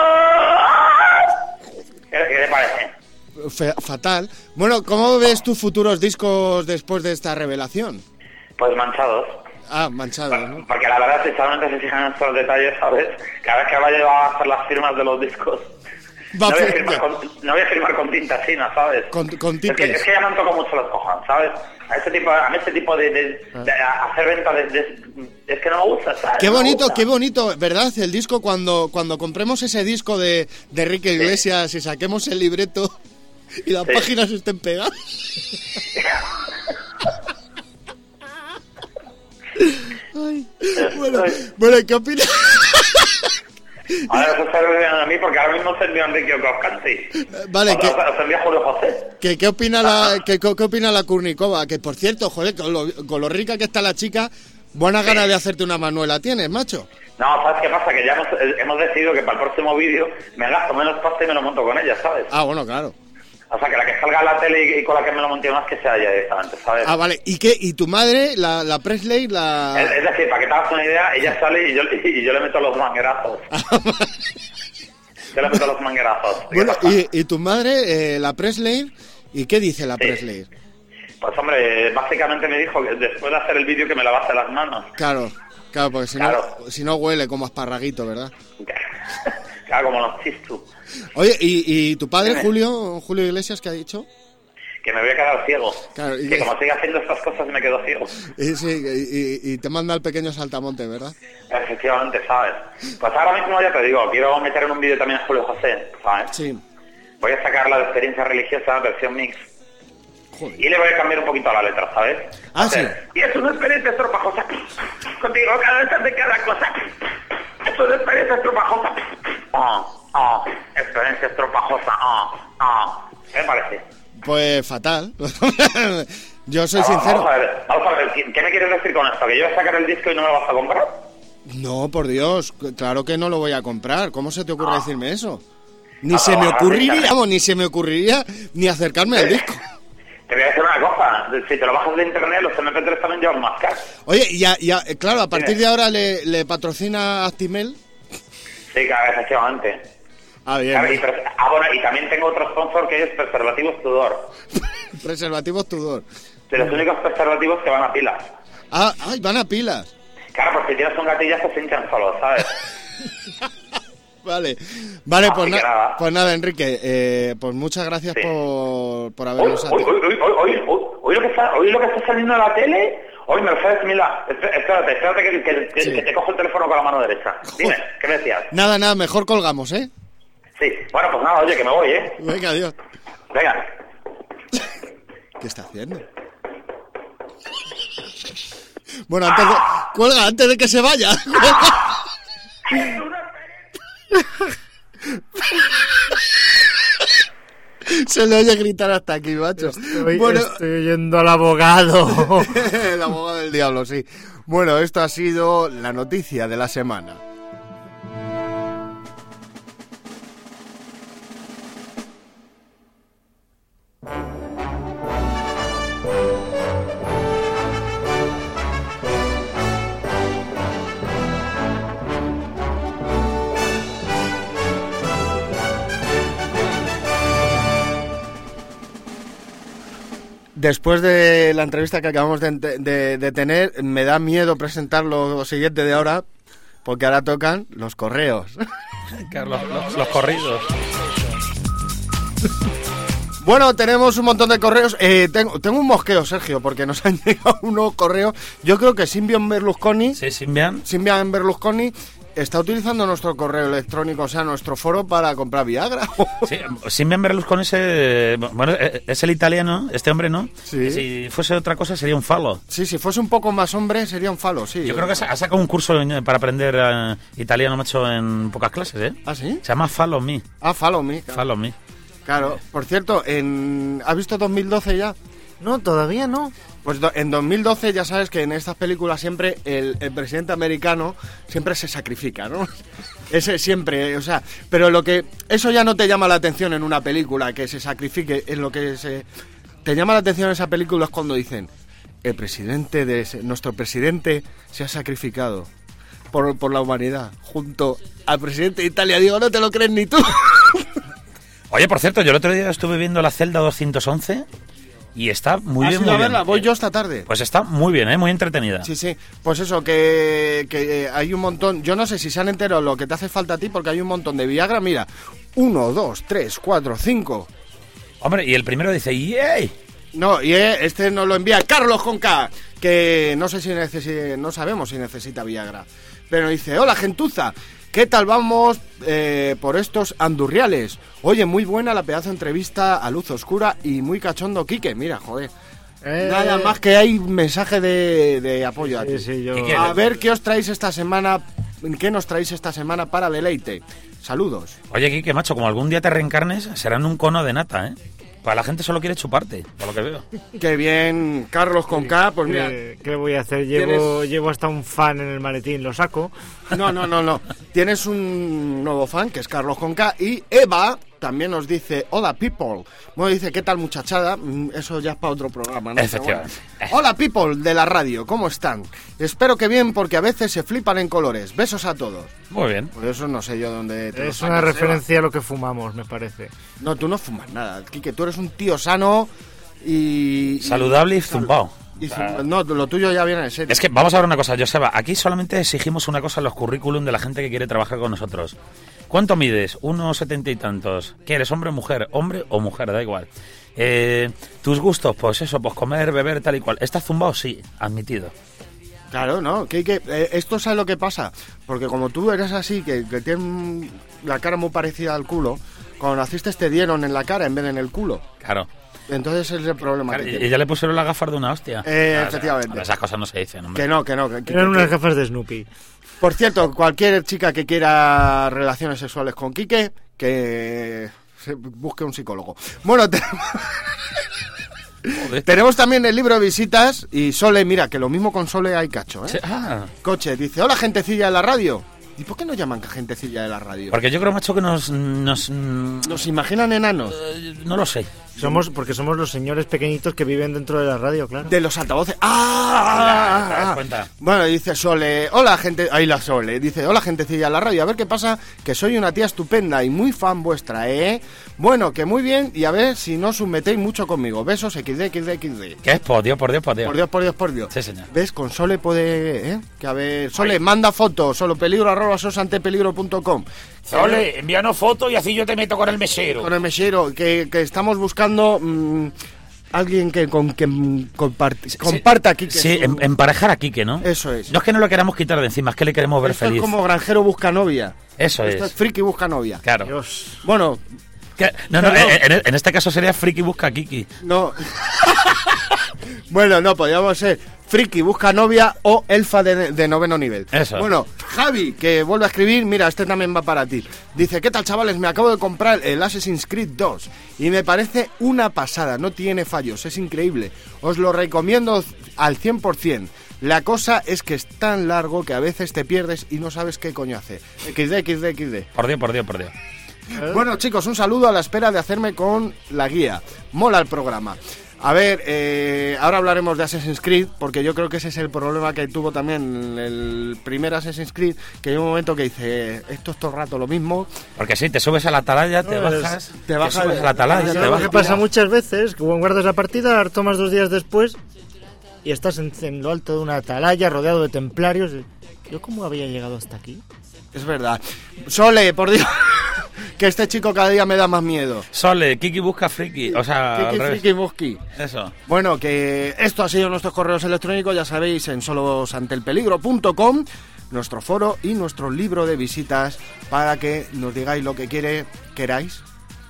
¿Qué te parece? Fatal. Bueno, ¿cómo ves tus futuros discos después de esta revelación? Pues manchados. Ah, manchados, ¿no? Porque la verdad, si solamente se fijan en estos detalles, ¿sabes? Cada vez que vaya a hacer las firmas de los discos... No voy a firmar con tinta china, ¿sabes? Con tinta. Es que ya me toco mucho los cojones, ¿sabes? A mí ese tipo de hacer venta es que no me gusta, ¿sabes? Qué bonito, ¿verdad? El disco, cuando compremos ese disco de Enrique Iglesias y saquemos el libreto y las páginas estén pegadas. Ay, bueno, ¿qué opinas? Ahora eso se lo a mí porque ahora mismo se envió Enrique Ocascanti. Vale, se envió Julio José. ¿Qué opina la Kurnikova? Que por cierto, joder, con lo rica que está la chica, buena gana de hacerte una manuela tienes, macho. No, ¿sabes qué pasa? Que ya hemos decidido que para el próximo vídeo me gasto menos pasta y me lo monto con ella, ¿sabes? Ah, bueno, claro. O sea, que la que salga a la tele y con la que me lo monte más que sea ella directamente, ¿sabes? Ah, vale. ¿Y tu madre, la Presley, Es decir, para que te hagas una idea, ella sale y yo le meto los manguerazos. Yo le meto los manguerazos. Bueno, ¿y tu madre, la Presley? ¿Y qué dice la Presley? Pues hombre, básicamente me dijo que después de hacer el vídeo que me lavase las manos. Claro, porque si no huele como esparraguito, ¿verdad? Claro, como los chistus. Oye, ¿y tu padre, Julio Iglesias, qué ha dicho? Que me voy a quedar ciego. Claro, que como siga haciendo estas cosas me quedo ciego. Y te manda el pequeño saltamonte, ¿verdad? Efectivamente, ¿sabes? Pues ahora mismo ya te digo, quiero meter en un vídeo también a Julio José, ¿sabes? Sí. Voy a sacar la experiencia religiosa, versión mix. Joder. Y le voy a cambiar un poquito la letra, ¿sabes? Sí. Y es una experiencia estropajosa. Contigo cada vez de cada cosa. Es una experiencia estropajosa. Experiencia estropajosa. ¿Qué me parece? Pues fatal. Yo soy sincero. Vamos a ver, ¿qué me quieres decir con esto? ¿Que yo voy a sacar el disco y no me lo vas a comprar? No, por Dios, claro que no lo voy a comprar. ¿Cómo se te ocurre decirme eso? Ni se me ocurriría ni acercarme al disco. Te voy a decir una cosa, pasa? Si te lo bajas de internet, los MP3 también llevan máscara. Oye, claro, a partir de ahora le patrocina Actimel. Sí, claro, efectivamente. Ah, bien. Claro, bueno, y también tengo otro sponsor que es Preservativos Tudor. Preservativos Tudor. De los únicos preservativos que van a pilas. Ah, ay, van a pilas. Claro, pues si tienes un gatillazo se hinchan solos, ¿sabes? Vale, Así pues, que nada. pues nada, Enrique, pues muchas gracias Sí. por habernos atendido. Hoy lo que está saliendo en la tele, hoy Mercedes, mira, espérate que te cojo el teléfono con la mano derecha. Dime, ¿qué me decías? Nada, mejor colgamos, ¿eh? Sí, bueno, pues nada, oye, que me voy, ¿eh? Venga, adiós. Venga. ¿Qué está haciendo? Bueno, cuelga antes de que se vaya. Se le oye gritar hasta aquí, macho. Estoy oyendo al abogado. El abogado del diablo, sí. Bueno, esto ha sido la noticia de la semana. Después de la entrevista que acabamos de tener, me da miedo presentar lo siguiente de ahora, porque ahora tocan los correos. Carlos, los corridos. Bueno, tenemos un montón de correos. Tengo un mosqueo, Sergio, porque nos han llegado unos correos. Yo creo que Symbian Berlusconi... Sí, Symbian. Symbian Berlusconi está utilizando nuestro correo electrónico, o sea, nuestro foro para comprar Viagra. Sí, Symbian Berlusconi es el italiano, este hombre, ¿no? Sí. Si fuese otra cosa sería un falo. Sí, si fuese un poco más hombre sería un falo, sí. Yo creo que ha sacado un curso para aprender italiano, macho, en pocas clases, ¿eh? ¿Ah, sí? Se llama Follow Me. Ah, Follow Me. Claro. Follow Me. Claro, por cierto, ¿has visto 2012 ya? No, todavía no. Pues en 2012 ya sabes que en estas películas siempre el presidente americano siempre se sacrifica, ¿no? Ese siempre, o sea, pero eso ya no te llama la atención en una película, que se sacrifique. En lo que te llama la atención en esa película es cuando dicen: nuestro presidente se ha sacrificado por la humanidad, junto al presidente de Italia. Digo, no te lo crees ni tú. Oye, por cierto, yo el otro día estuve viendo La Celda 211 y está muy bien, muy bien. Voy yo esta tarde. Pues está muy bien, muy entretenida. Sí, sí. Pues eso, que hay un montón. Yo no sé si se han enterado lo que te hace falta a ti, porque hay un montón de Viagra. Mira, 1, 2, 3, 4, 5. Hombre, y el primero dice ¡yay! No, y este nos lo envía Carlos con K, que no sé no sabemos si necesita Viagra. Pero dice: hola, gentuza. ¿Qué tal vamos por estos andurriales? Oye, muy buena la pedazo de entrevista a luz oscura y muy cachondo Quique. Mira, joder. Nada más que hay mensaje de apoyo a ti. Sí, yo... A ver qué os traéis esta semana, qué nos traéis esta semana para deleite. Saludos. Oye, Quique, macho, como algún día te reencarnes, serán un cono de nata, ¿eh? Pues la gente solo quiere chuparte, por lo que veo. Qué bien, Carlos con K, pues mira. ¿Qué voy a hacer? Llevo hasta un fan en el maletín, lo saco. No. Tienes un nuevo fan, que es Carlos con K, y Eva también nos dice: hola, people. Bueno, dice: ¿qué tal, muchachada? Eso ya es para otro programa, ¿no? Efectivamente. Bueno. Hola, people de la radio, ¿cómo están? Espero que bien, porque a veces se flipan en colores. Besos a todos. Muy bien. Por eso no sé yo dónde te lo Es una sacas, referencia a lo que fumamos, me parece. Eva. No, tú no fumas nada, Quique. Tú eres un tío sano y... Saludable y zumbao. No, lo tuyo ya viene en serio. Es que vamos a ver una cosa, Joseba. Aquí solamente exigimos una cosa en los currículum de la gente que quiere trabajar con nosotros. ¿Cuánto mides? 1,70 y tantos. ¿Qué eres? ¿Hombre o mujer? Hombre o mujer, da igual. ¿Tus gustos? Pues eso, pues comer, beber, tal y cual. ¿Estás zumbao? Sí, admitido. Claro, no, que esto ¿sabes lo que pasa? Porque como tú eres así, que tienes la cara muy parecida al culo, cuando naciste te dieron en la cara en vez de en el culo. Claro. Entonces es el problema. Claro, que y tiene. ya le pusieron las gafas de una hostia. Efectivamente. O sea, esas cosas no se dicen, hombre. Que no. Eran unas gafas de Snoopy. Por cierto, cualquier chica que quiera relaciones sexuales con Quique, que se busque un psicólogo. Bueno, tenemos también el libro de visitas y Sole, mira, que lo mismo con Sole hay cacho, ¿eh? Sí, Coche, dice: hola, gentecilla de la radio. ¿Y por qué no llaman gentecilla de la radio? porque yo creo, macho, que nos ¿Nos imaginan enanos? no lo sé. Porque somos los señores pequeñitos que viven dentro de la radio, claro. De los altavoces. ¿Te das cuenta? Bueno, dice Sole, hola gente, ahí la Sole, dice, hola gentecilla de la radio, a ver qué pasa, que soy una tía estupenda y muy fan vuestra, Bueno, que muy bien, y a ver si no os metéis mucho conmigo, besos, XD. ¿Qué es? Por Dios. Por Dios. Sí, señor. ¿Ves? Con Sole puede, que a ver, Sole, manda fotos, solopeligro@sosantepeligro.com. Sole, envíanos fotos y así yo te meto con el mesero. Con el mesero, que estamos buscando alguien que comparta aquí. Sí, emparejar a Quique, ¿no? Eso es. No es que no lo queramos quitar de encima, es que le queremos ver Esto feliz. es como granjero busca novia. Eso Esto es friki busca novia. Claro. Dios. Bueno, No, en este caso sería friki busca a Kiki. no. Bueno, no, podríamos ser friki busca novia o elfa de noveno nivel. Eso. Bueno, Javi, que vuelve a escribir, mira, este también va para ti. Dice, ¿qué tal, chavales? Me acabo de comprar el Assassin's Creed 2 y me parece una pasada, no tiene fallos, es increíble. Os lo recomiendo al 100%. La cosa es que es tan largo que a veces te pierdes y no sabes qué coño hace. XD. Por Dios. Bueno, chicos, un saludo a la espera de hacerme con la guía. Mola el programa. A ver, ahora hablaremos de Assassin's Creed, porque yo creo que ese es el problema que tuvo también el primer Assassin's Creed, que hay un momento que dice, esto es todo el rato lo mismo. Porque sí, te subes a la atalaya, te bajas, te bajas subes a la atalaya, te Lo bajas. que pasa muchas veces, que guardas la partida, la tomas 2 días después y estás en lo alto de una atalaya rodeado de templarios. ¿Yo cómo había llegado hasta aquí? Es verdad. Sole, por Dios, que este chico cada día me da más miedo. Sole, Kiki busca friki, o sea, al Kiki, revés. friki, busqui. Eso. Bueno, que esto ha sido nuestros correos electrónicos, ya sabéis, en solosantelpeligro.com, nuestro foro y nuestro libro de visitas para que nos digáis lo que queráis.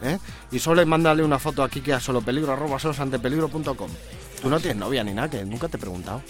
Y solo mándale una foto a Kiki a solopeligro@solosantepeligro.com. Tú no tienes novia ni nada, que nunca te he preguntado.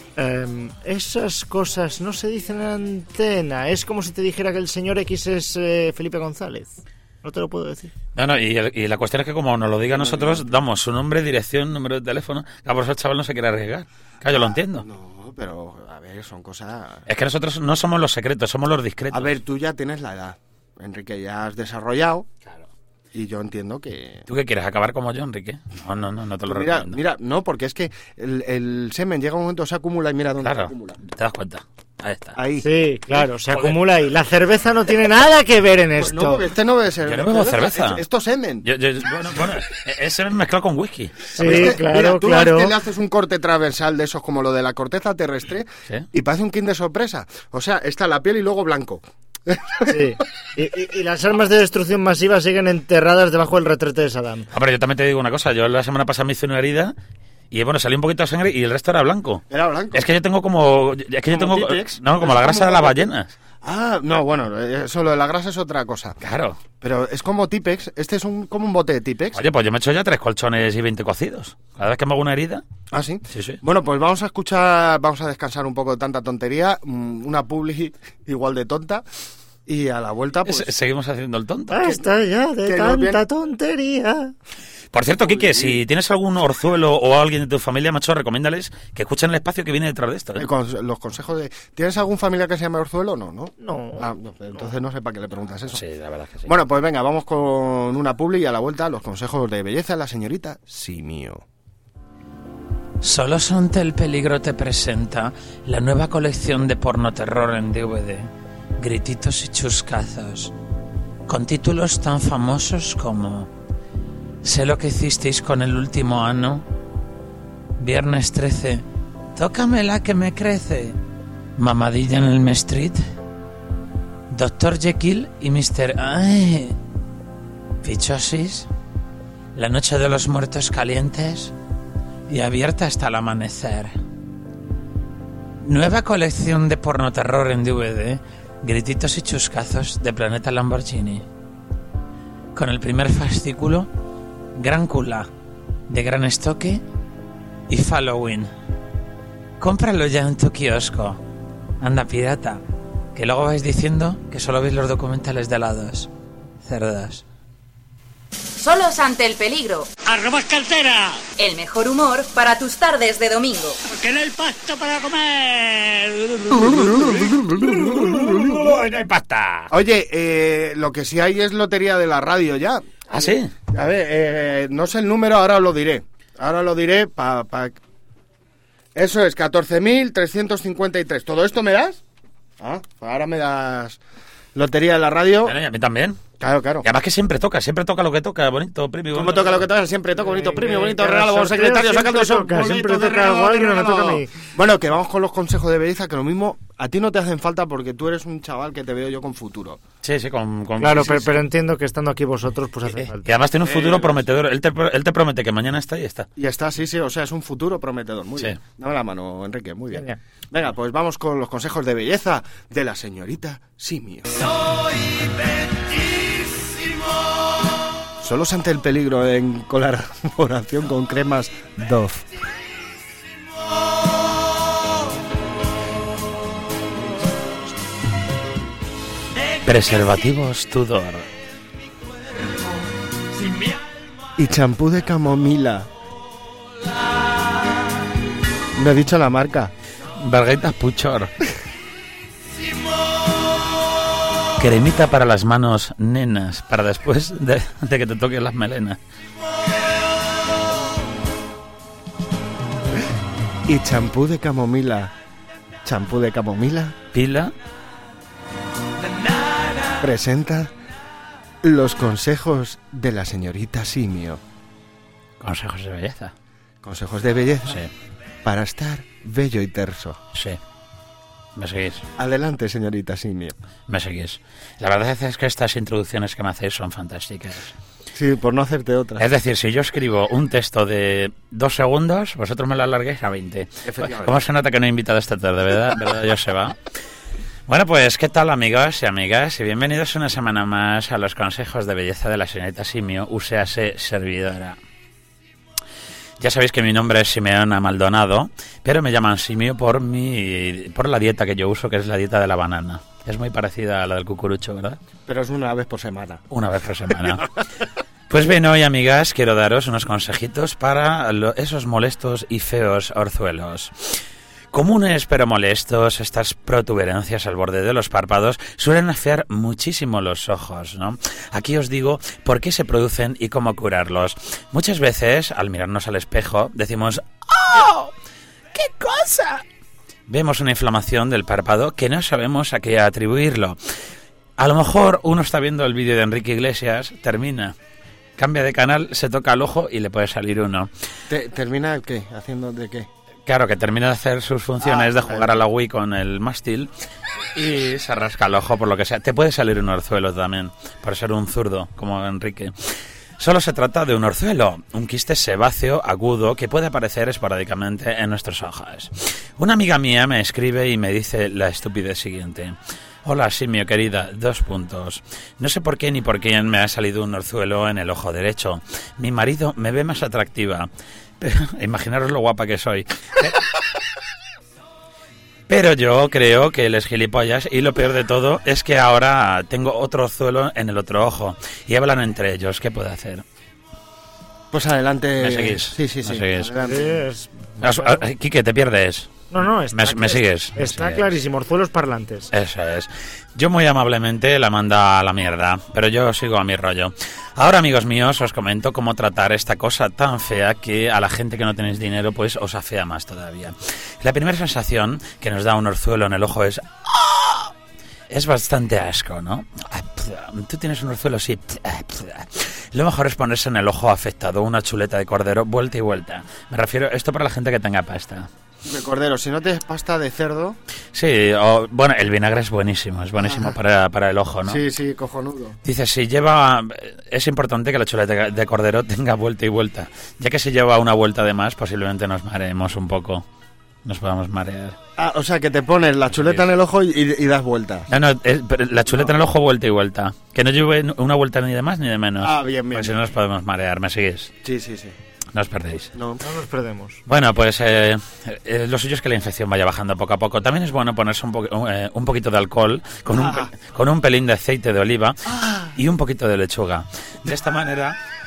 Esas cosas no se dicen en antena. Es como si te dijera que el señor X es Felipe González. No te lo puedo decir. No, y la cuestión es que como nos lo diga a nosotros, damos su nombre, dirección, número de teléfono. Por eso el chaval no se quiere arriesgar. Claro, yo lo entiendo. No, pero a ver, son cosas... Es que nosotros no somos los secretos, somos los discretos. A ver, tú ya tienes la edad. Enrique, ya has desarrollado. Claro. Y yo entiendo que... ¿Tú qué quieres? ¿Acabar como yo, Enrique? No te lo recomiendo. Mira, no, porque es que el semen llega un momento, se acumula y mira dónde se Claro, acumula. te das cuenta. Ahí está. Ahí. Sí, claro, se Joder. acumula ahí. La cerveza no tiene nada que ver en Pues esto. no, porque este no debe ser... Yo no bebo cerveza. Esto es semen. Bueno, es semen mezclado con whisky. Sí, Es que, claro, mira, tú claro. es que le haces un corte transversal de esos como lo de la corteza terrestre, ¿Sí? y parece un kit de sorpresa. O sea, está la piel y luego blanco. Sí. Y las armas de destrucción masiva siguen enterradas debajo del retrete de Saddam. Hombre, yo también te digo una cosa. Yo la semana pasada me hice una herida y bueno, salió un poquito de sangre y el resto era blanco. Era blanco. Es que yo tengo como... Típex. No, como la grasa de las ballenas. Ah, no, bueno, eso lo de la grasa es otra cosa. Claro. Pero es como Tipex, este es como un bote de Tipex. Oye, pues yo me he hecho ya 3 colchones y 20 cocidos. Cada vez que me hago una herida... Ah, ¿sí? Sí. Bueno, pues vamos a descansar un poco de tanta tontería, una publi igual de tonta, y a la vuelta, pues... Seguimos haciendo el tonto. Basta ya de que nos tanta viene- tontería. Por cierto, Quique, si tienes algún orzuelo o alguien de tu familia, macho, recomiéndales que escuchen el espacio que viene detrás de esto. ¿eh? Los consejos de... ¿Tienes algún familiar que se llame Orzuelo o no? No. Ah, no, entonces no sé para qué le preguntas eso. Sí, la verdad es que sí. Bueno, pues venga, vamos con una publi y a la vuelta los consejos de belleza de la señorita Simio. Solo Ante el Peligro te presenta la nueva colección de porno terror en DVD, Grititos y Chuscazos, con títulos tan famosos como Sé lo que hicisteis con el último ano, Viernes 13, Tócamela que me crece, Mamadilla en el Street, Dr. Jekyll y Mr. Ay, Fichosis, La noche de los muertos calientes y abierta hasta el amanecer. Nueva colección de porno terror en DVD, Grititos y Chuscazos de Planeta Lamborghini. Con el primer fascículo, Gran Cula, de Gran Estoque y Halloween. Cómpralo ya en tu kiosco. Anda, pirata, que luego vais diciendo que solo veis los documentales de helados. Cerdos. Solos ante el peligro. ¡Arroba cartera! El mejor humor para tus tardes de domingo. ¡Porque no hay pasto para comer! ¡No hay pasta! Oye, lo que sí hay es lotería de la radio ya. ¿Ah, sí? A ver, no sé el número, ahora os lo diré. Ahora lo diré para... Eso es, 14.353. ¿Todo esto me das? Ah, ahora me das lotería de la radio. Bueno, y a mí también. Claro, claro. Y además que siempre toca lo que toca, bonito premio. ¿Cómo toca lo que toca? Siempre toca bonito premio, bonito regalo, sorteo secretario, sacando eso. siempre toca algo que no me toca a mí. Bueno, que vamos con los consejos de belleza, que lo mismo a ti no te hacen falta porque tú eres un chaval que te veo yo con futuro. Sí, con Claro, sí, pero entiendo que estando aquí vosotros, pues hace falta. Y además tiene un futuro prometedor. Él te promete que mañana está y está. Y está, sí, o sea, es un futuro prometedor. Muy Sí. bien. Dame la mano, Enrique, muy bien. Venga. Venga, pues vamos con los consejos de belleza de la señorita Simio. Solos ante el peligro en colaboración con cremas Dove. Preservativos Tudor. Y champú de camomila. No he dicho la marca. Berguetas Puchor. Cremita para las manos nenas, para después de que te toquen las melenas. Y champú de camomila. Champú de camomila Pila. presenta los consejos de la señorita Simio. Consejos de belleza. Consejos de belleza Sí, para estar bello y terso. sí. Me seguís. Adelante, señorita Simio. Me seguís. La verdad es que estas introducciones que me hacéis son fantásticas. Sí, por no hacerte otra. Es decir, si yo escribo un texto de 2 segundos, vosotros me lo alarguéis a 20. Efectivamente. ¿Cómo se nota que no he invitado esta tarde, verdad? ¿Verdad? Ya se va. Bueno, pues, ¿qué tal, amigos y amigas? Y bienvenidos una semana más a los consejos de belleza de la señorita Simio, úsease servidora. Ya sabéis que mi nombre es Simeona Maldonado, pero me llaman Simio por la dieta que yo uso, que es la dieta de la banana. Es muy parecida a la del cucurucho, ¿verdad? Pero es una vez por semana. Una vez por semana. Pues bien, hoy, amigas, quiero daros unos consejitos para esos molestos y feos orzuelos. Comunes pero molestos, estas protuberancias al borde de los párpados suelen afear muchísimo los ojos, ¿no? Aquí os digo por qué se producen y cómo curarlos. Muchas veces, al mirarnos al espejo, decimos ¡oh! ¡Qué cosa! Vemos una inflamación del párpado que no sabemos a qué atribuirlo. A lo mejor uno está viendo el vídeo de Enrique Iglesias, termina, cambia de canal, se toca el ojo y le puede salir uno. ¿Termina el qué? ¿Haciendo de qué? Claro, que termina de hacer sus funciones de jugar a la Wii con el mástil y se rasca el ojo por lo que sea. Te puede salir un orzuelo también, por ser un zurdo, como Enrique. Solo se trata de un orzuelo, un quiste sebáceo agudo que puede aparecer esporádicamente en nuestros ojos. Una amiga mía me escribe y me dice la estupidez siguiente. Hola, Simio, querida, 2 puntos. No sé por qué ni por quién me ha salido un orzuelo en el ojo derecho. Mi marido me ve más atractiva. Pero, imaginaros lo guapa que soy. Pero yo creo que él es gilipollas y lo peor de todo es que ahora tengo otro orzuelo en el otro ojo y hablan entre ellos. ¿Qué puedo hacer? Pues adelante. ¿Me seguís? Sí. ¿Me seguís? Adelante. Quique, ¿te pierdes? No, está, ¿Me sigues? Está Me sigues. clarísimo, orzuelos parlantes. Eso es. Yo muy amablemente la manda a la mierda, pero yo sigo a mi rollo. Ahora, amigos míos, os comento cómo tratar esta cosa tan fea que a la gente que no tenéis dinero pues os afea más todavía. La primera sensación que nos da un orzuelo en el ojo es... ¡oh! Es bastante asco, ¿no? Tú tienes un orzuelo así... Lo mejor es ponerse en el ojo afectado una chuleta de cordero vuelta y vuelta. Me refiero a esto para la gente que tenga pasta. De cordero, si no tienes pasta de cerdo... Sí, bueno, el vinagre es buenísimo para el ojo, ¿no? Sí, cojonudo. Dice, es importante que la chuleta de cordero tenga vuelta y vuelta, ya que si lleva una vuelta de más, posiblemente nos mareemos un poco. Nos podamos marear. Ah, o sea, que te pones la chuleta en el ojo y das vueltas. No, pero la chuleta en el ojo vuelta y vuelta. Que no lleve una vuelta ni de más ni de menos. Ah, bien. Pues si no nos podemos marear, ¿me seguís? Sí. No os perdéis. No nos perdemos. Bueno, pues lo suyo es que la infección vaya bajando poco a poco. También es bueno ponerse un poquito de alcohol con un pelín de aceite de oliva y un poquito de lechuga. De esta manera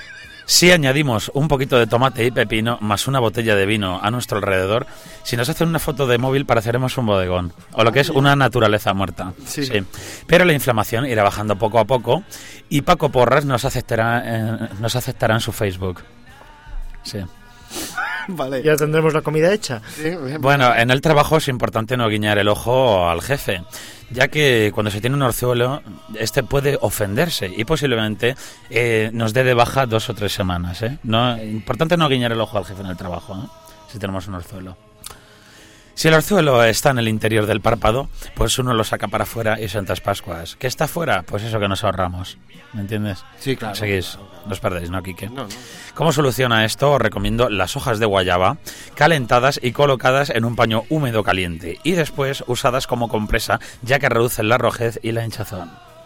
Si añadimos un poquito de tomate y pepino más una botella de vino a nuestro alrededor, si nos hacen una foto de móvil pareceremos un bodegón, o lo que es una naturaleza muerta. Sí. Pero la inflamación irá bajando poco a poco y Paco Porras nos aceptará en su Facebook. Sí. Vale. Ya tendremos la comida hecha. Sí, bien. Bueno, en el trabajo es importante no guiñar el ojo al jefe, ya que cuando se tiene un orzuelo, este puede ofenderse y posiblemente nos dé de baja 2 o 3 semanas. No, importante no guiñar el ojo al jefe en el trabajo, si tenemos un orzuelo. Si el orzuelo está en el interior del párpado, pues uno lo saca para afuera y Santas Pascuas. ¿Qué está fuera? Pues eso que nos ahorramos. ¿Me entiendes? Sí, claro. Seguís, no os perdéis, ¿no, Quique? No. ¿Cómo soluciona esto? Os recomiendo las hojas de guayaba calentadas y colocadas en un paño húmedo caliente y después usadas como compresa, ya que reducen la rojez y la hinchazón.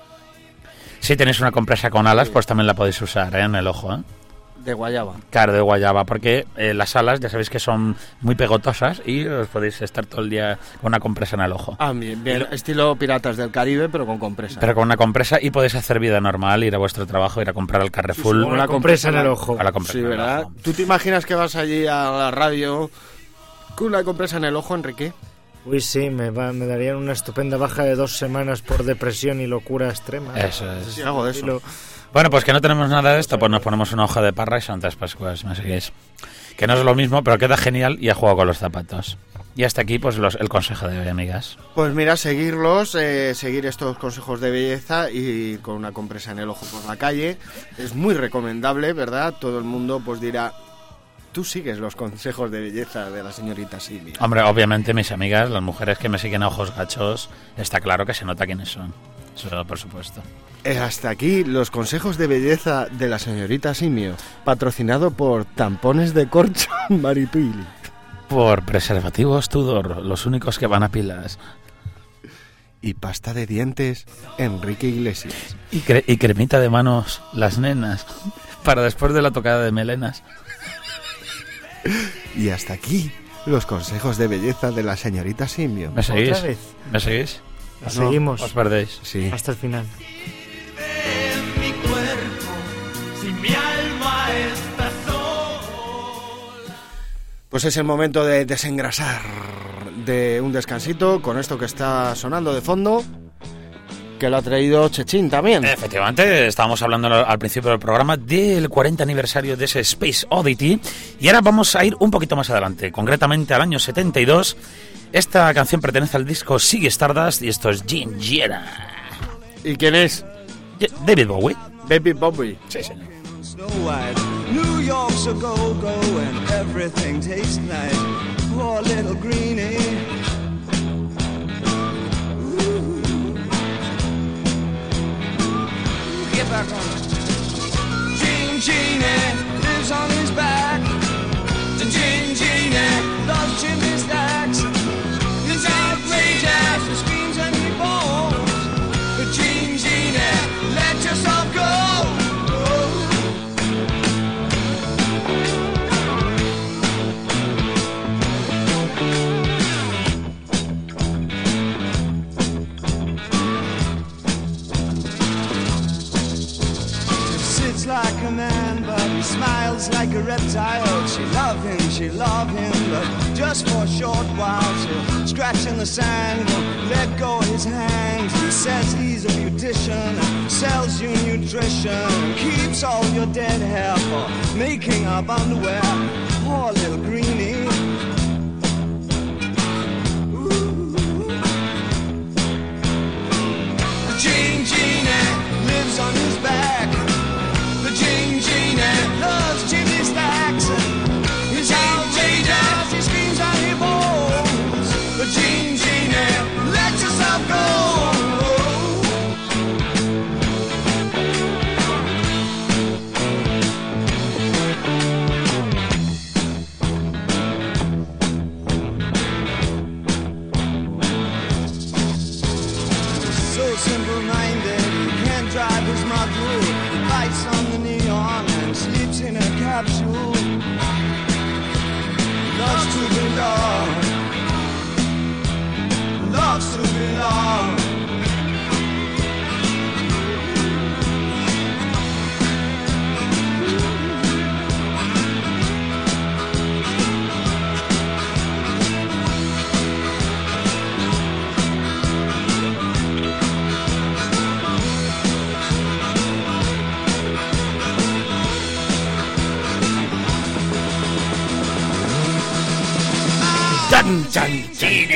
Si tenéis una compresa con alas, pues también la podéis usar en el ojo, De guayaba. Claro, de guayaba, porque las alas ya sabéis que son muy pegotosas y os podéis estar todo el día con una compresa en el ojo. Ah, bien. Estilo Piratas del Caribe, pero con compresa. Pero con una compresa y podéis hacer vida normal, ir a vuestro trabajo, ir a comprar al Carrefour. Con una compresa en el ojo. A la compresa Sí, en el ¿verdad? ojo. ¿Tú te imaginas que vas allí a la radio con una compresa en el ojo, Enrique? Uy, sí, me darían una estupenda baja de 2 semanas por depresión y locura extrema. Eso es. Sí, algo de eso. Bueno, pues que no tenemos nada de esto, pues nos ponemos una hoja de parra y Santas Pascuas, ¿me seguís? Que no es lo mismo, pero queda genial y ha jugado con los zapatos. Y hasta aquí, pues el consejo de hoy, amigas. Pues mira, seguir estos consejos de belleza y con una compresa en el ojo por la calle es muy recomendable, ¿verdad? Todo el mundo pues dirá, tú sigues los consejos de belleza de la señorita Silvia. Hombre, obviamente mis amigas, las mujeres que me siguen a ojos gachos, está claro que se nota quiénes son. Eso, por supuesto. Hasta aquí los consejos de belleza de la señorita Simio, patrocinado por Tampones de Corcho Maripili. Por preservativos Tudor, los únicos que van a pilas. Y pasta de dientes, Enrique Iglesias. Y cremita de manos, las nenas, para después de la tocada de melenas. Y hasta aquí los consejos de belleza de la señorita Simio. ¿Me seguís? ¿Otra vez? ¿Me seguís? La seguimos. Os perdéis. Sí. Hasta el final. Mi cuerpo, si mi alma está sola. Pues es el momento de desengrasar, de un descansito con esto que está sonando de fondo, que lo ha traído Chechín también. Efectivamente, estábamos hablando al principio del programa del 40 aniversario de ese Space Oddity y ahora vamos a ir un poquito más adelante, concretamente al año 72. Esta canción pertenece al disco Ziggy Stardust y esto es Gingera. ¿Y quién es? David Bowie. Baby Bobby. Sí, señor. Snow White, New York's a go-go and everything tastes nice. Poor little greenie. Ooh. Get back on it. Gene lives on his back. Gene loves chimney stacks. He's outrageous, he screams and he falls. But Gene, let yourself go. Like a man, but he smiles like a reptile. She love him, but just for a short while. She'll scratch in the sand, won't let go of his hand. He says he's a beautician, sells you nutrition, keeps all your dead hair for making up underwear. Poor little greenie. Ooh. Gene lives on his back. Gene loves chimney stacks. He's outrageous, he screams and he bawls. But Gene, let yourself go. So simple-minded, he can't drive his Magoo. He bites on the neon and sleeps in a capsule. Loves to belong. Loves to belong. Chan, chan,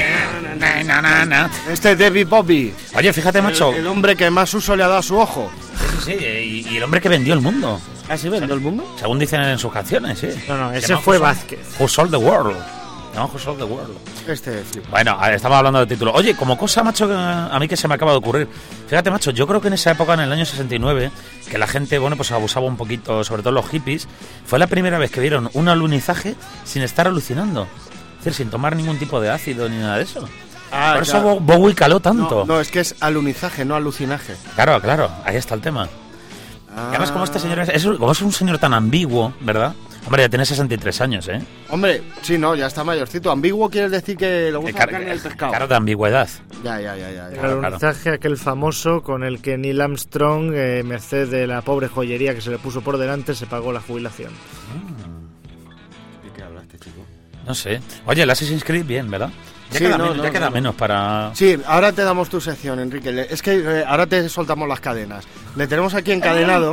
Este David Bowie. Oye, fíjate, macho. El hombre que más uso le ha dado a su ojo. Sí, y el hombre que vendió el mundo. ¿Ah, sí vendió el mundo? Según dicen en sus canciones, sí. No, ese fue Vázquez. Who Sold the World. No, Who Sold the World. Sí. Bueno, estamos hablando de título. Oye, como cosa, macho, que a mí que se me acaba de ocurrir. Fíjate, macho, yo creo que en esa época, en el año 69, que la gente, bueno, pues abusaba un poquito, sobre todo los hippies, fue la primera vez que vieron un alunizaje sin estar alucinando. Es decir, sin tomar ningún tipo de ácido ni nada de eso. Por eso claro. Bowie caló tanto. No, es que es alunizaje, no alucinaje. Claro, ahí está el tema. Y además, como este señor como es un señor tan ambiguo, ¿verdad? Hombre, ya tiene 63 años, ¿eh? Hombre, sí, no, ya está mayorcito. Ambiguo quiere decir que le gusta la carne del pescado. Claro, de ambigüedad. Ya. El alunizaje aquel famoso con el que Neil Armstrong, merced de la pobre joyería que se le puso por delante, se pagó la jubilación. ¿De qué habla este chico? No sé. Oye, el Assassin's Creed, bien, ¿verdad? Ya queda menos para... Sí, ahora te damos tu sección, Enrique. Es que ahora te soltamos las cadenas. Le tenemos aquí encadenado.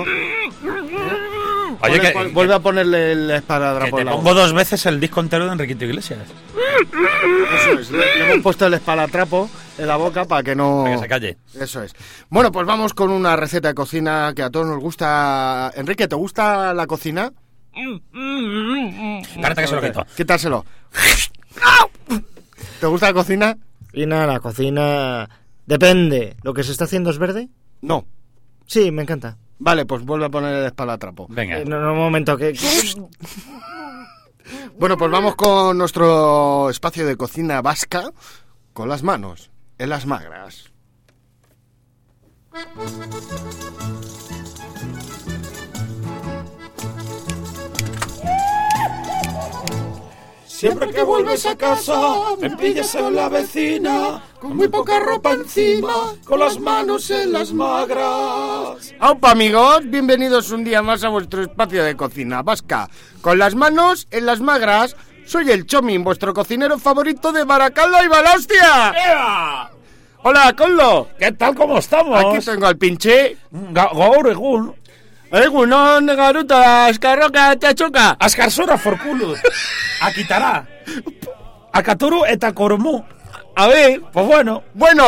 Oye, vuelve a ponerle el esparadrapo. Que te pongo 2 veces el disco entero de Enriquito Iglesias. Eso es, le hemos puesto el esparadrapo en la boca para que se calle. Eso es. Bueno, pues vamos con una receta de cocina que a todos nos gusta. Enrique, ¿te gusta la cocina? Espérate que se lo quito. Quítaselo. ¿Te gusta la cocina? La cocina... Depende. ¿Lo que se está haciendo es verde? No. Sí, me encanta. Vale, pues vuelve a poner el espalatrapo. Venga. Un momento, que... Bueno, pues vamos con nuestro espacio de cocina vasca con las manos en las magras. Siempre que vuelves a casa, me pillas en la vecina, con muy poca ropa encima, con las manos en las magras. ¡Aupa, amigos! Bienvenidos un día más a vuestro espacio de cocina vasca. Con las manos en las magras, soy el Chomin, vuestro cocinero favorito de Baracaldo y Balaustia. ¡Ea! ¡Hola, Coldo! ¿Qué tal, cómo estamos? Aquí tengo al pinche. Gaur egun. Egunon, garuta, askarroka, txatxoka. Askarsora forkulut. Akitará. Akaturu eta kormu. A ver, pues bueno.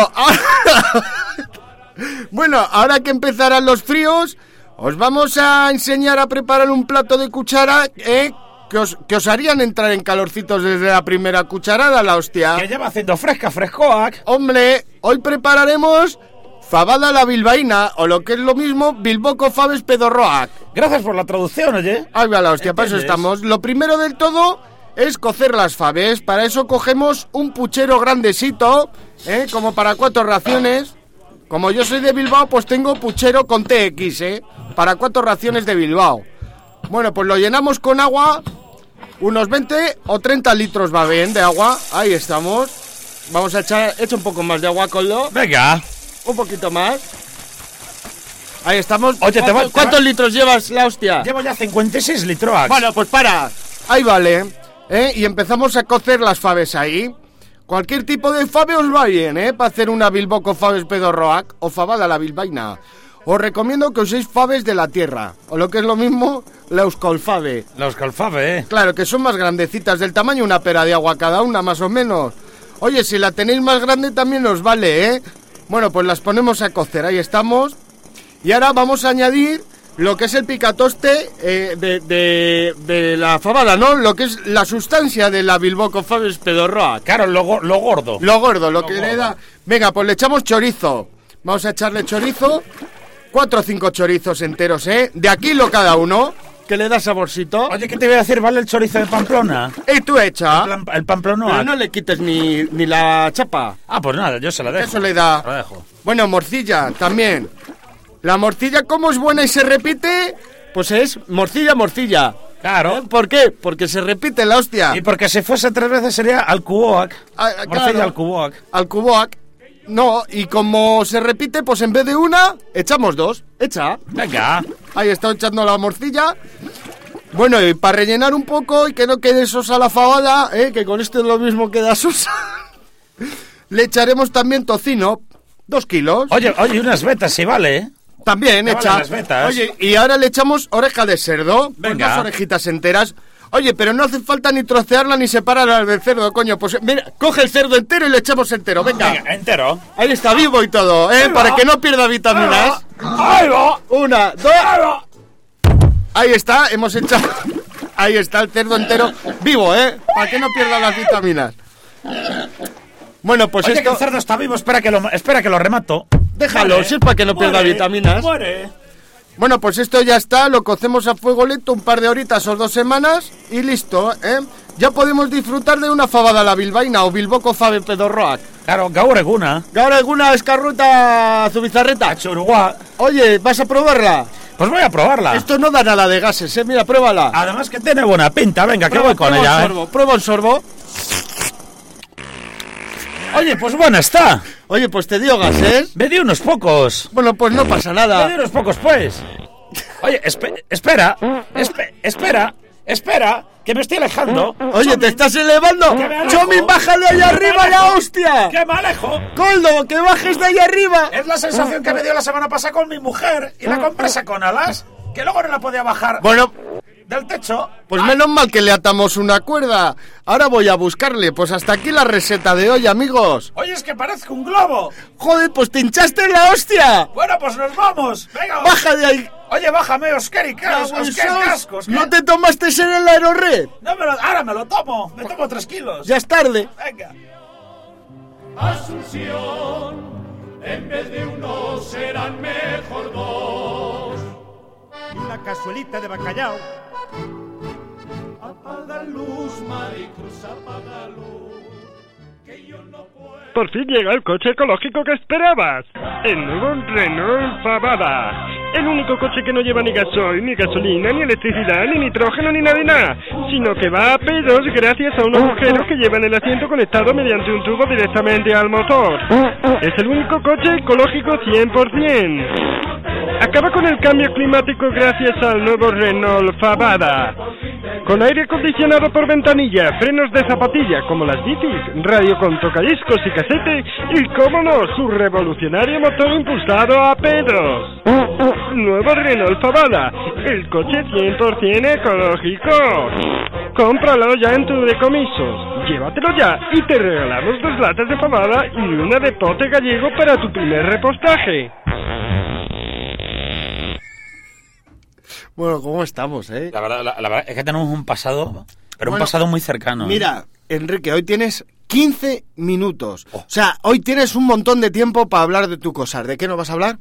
Bueno, ahora que empezarán los fríos, os vamos a enseñar a preparar un plato de cuchara, que os harían entrar en calorcitos desde la primera cucharada, la hostia. Que lleva haciendo frescoac. Hombre, hoy prepararemos fabada a la bilbaína, o lo que es lo mismo, bilboco faves pedorroac. Gracias por la traducción, oye. Ahí va la hostia, para eso estamos. Lo primero del todo es cocer las faves. Para eso cogemos un puchero grandecito, como para 4 raciones. Como yo soy de Bilbao, pues tengo puchero con TX, para 4 raciones de Bilbao. Bueno, pues lo llenamos con agua, unos 20 o 30 litros va bien de agua. Ahí estamos. Vamos a echa un poco más de agua, Coldo. Venga. Un poquito más. Ahí estamos. Oye, ¿Cuántos litros llevas, la hostia? Llevo ya 56 litros. Bueno, pues para. Ahí vale. Y empezamos a cocer las faves ahí. Cualquier tipo de fave os va bien, para hacer una bilboco faves pedorroac o fabada a la bilbaína. Os recomiendo que uséis faves de la tierra, o lo que es lo mismo, la euskolfave. La euskolfave, Claro, que son más grandecitas, del tamaño de una pera de agua cada una, más o menos. Oye, si la tenéis más grande también os vale, Bueno, pues las ponemos a cocer, ahí estamos. Y ahora vamos a añadir lo que es el picatoste de la fabada, ¿no? Lo que es la sustancia de la bilboco faves pedorroa. Claro, lo gordo. Lo gordo, lo que le da... Venga, pues le echamos chorizo. Vamos a echarle chorizo. 4 o 5 chorizos enteros, De a kilo cada uno, que le da saborcito. Oye, ¿qué te voy a decir? ¿Vale el chorizo de Pamplona? Y tú echa. El Pamplona. Pero no le quites ni la chapa. Ah, pues nada, yo se la dejo. Eso le da. Lo dejo. Bueno, morcilla también. La morcilla, como es buena y se repite, pues es morcilla. Claro. ¿Por qué? Porque se repite la hostia. Y porque si fuese 3 veces sería alcuboac. Morcilla claro. alcuboac. Alcuboac. No, y como se repite, pues en vez de una, echamos 2. Echa. Venga. Ahí está echando la morcilla. Bueno, y para rellenar un poco y que no quede sosa la fabada, que con esto es lo mismo que da sosa, le echaremos también tocino, 2 kilos. Oye, unas vetas, si vale, También Me echa. valen las vetas. Oye, y ahora le echamos oreja de cerdo. Venga. Pues 2 orejitas enteras. Oye, pero no hace falta ni trocearla ni separarla del cerdo, coño. Pues mira, coge el cerdo entero y le echamos entero, venga. Venga, entero. Ahí está, vivo y todo, para que no pierda vitaminas. ¡Ahí va! 1, 2... Ahí está, hemos echado... Ahí está el cerdo entero vivo, para que no pierda las vitaminas. Bueno, pues Oye, esto... que el cerdo está vivo, espera que lo remato. Déjalo, Vale. si es para que no pierda vitaminas. Muere. Bueno, pues esto ya está, lo cocemos a fuego lento un par de horitas o 2 semanas y listo, Ya podemos disfrutar de una fabada a la bilbaína o bilboco fabe pedorroac. Claro, gaur eguna. Gaur eguna escarruta zubizarreta. Churugua. Oye, ¿vas a probarla? Pues voy a probarla. Esto no da nada de gases, mira, pruébala. Además que tiene buena pinta, venga, que voy con ella. Prueba un sorbo. Oye, pues buena está. Oye, pues te dio gases. Me di unos pocos. Bueno, pues no pasa nada. Me di unos pocos, pues. Oye, espera, que me estoy alejando. Oye, ¿te estás elevando? ¡Chomi, baja de ahí arriba, la hostia! ¡Que me alejo! ¡Coldo, que bajes de ahí arriba! Es la sensación que me dio la semana pasada con mi mujer y la compresa con alas, que luego no la podía bajar. Bueno... del techo. Pues menos mal que le atamos una cuerda. Ahora voy a buscarle. Pues hasta aquí la receta de hoy, amigos. Oye, es que parezco un globo. Joder, pues te hinchaste en la hostia. Bueno, pues nos vamos. Venga. Baja de ahí. Oye, bájame, Oscar cascos. ¿No te tomaste en el aerorred? No, ahora me lo tomo. Me tomo 3 kilos. Ya es tarde. Venga. Asunción, en vez de uno serán mejor 2. Y una cazuelita de bacalao. Apaga luz, Maricruz, apaga luz, que yo no puedo. Por fin llega el coche ecológico que esperabas. El nuevo Renault Fabada. El único coche que no lleva ni gasoil, ni gasolina, ni electricidad, ni nitrógeno, ni nada de nada, sino que va a pedos gracias a un agujero que lleva en el asiento conectado mediante un tubo directamente al motor. Es el único coche ecológico 100%. Acaba con el cambio climático gracias al nuevo Renault Fabada. Con aire acondicionado por ventanilla, frenos de zapatilla como las bicis, radio con tocadiscos y casete y, cómo no, su revolucionario motor impulsado a pedos. Nuevo Renault Fabada, el coche 100% ecológico. Cómpralo ya en tu decomisos. Llévatelo ya y te regalamos 2 latas de Fabada y una de pote gallego para tu primer repostaje. Bueno, ¿cómo estamos, La verdad es que tenemos un pasado, pero un pasado muy cercano. Mira, Enrique, hoy tienes 15 minutos. O sea, hoy tienes un montón de tiempo para hablar de tu cosas. ¿De qué nos vas a hablar?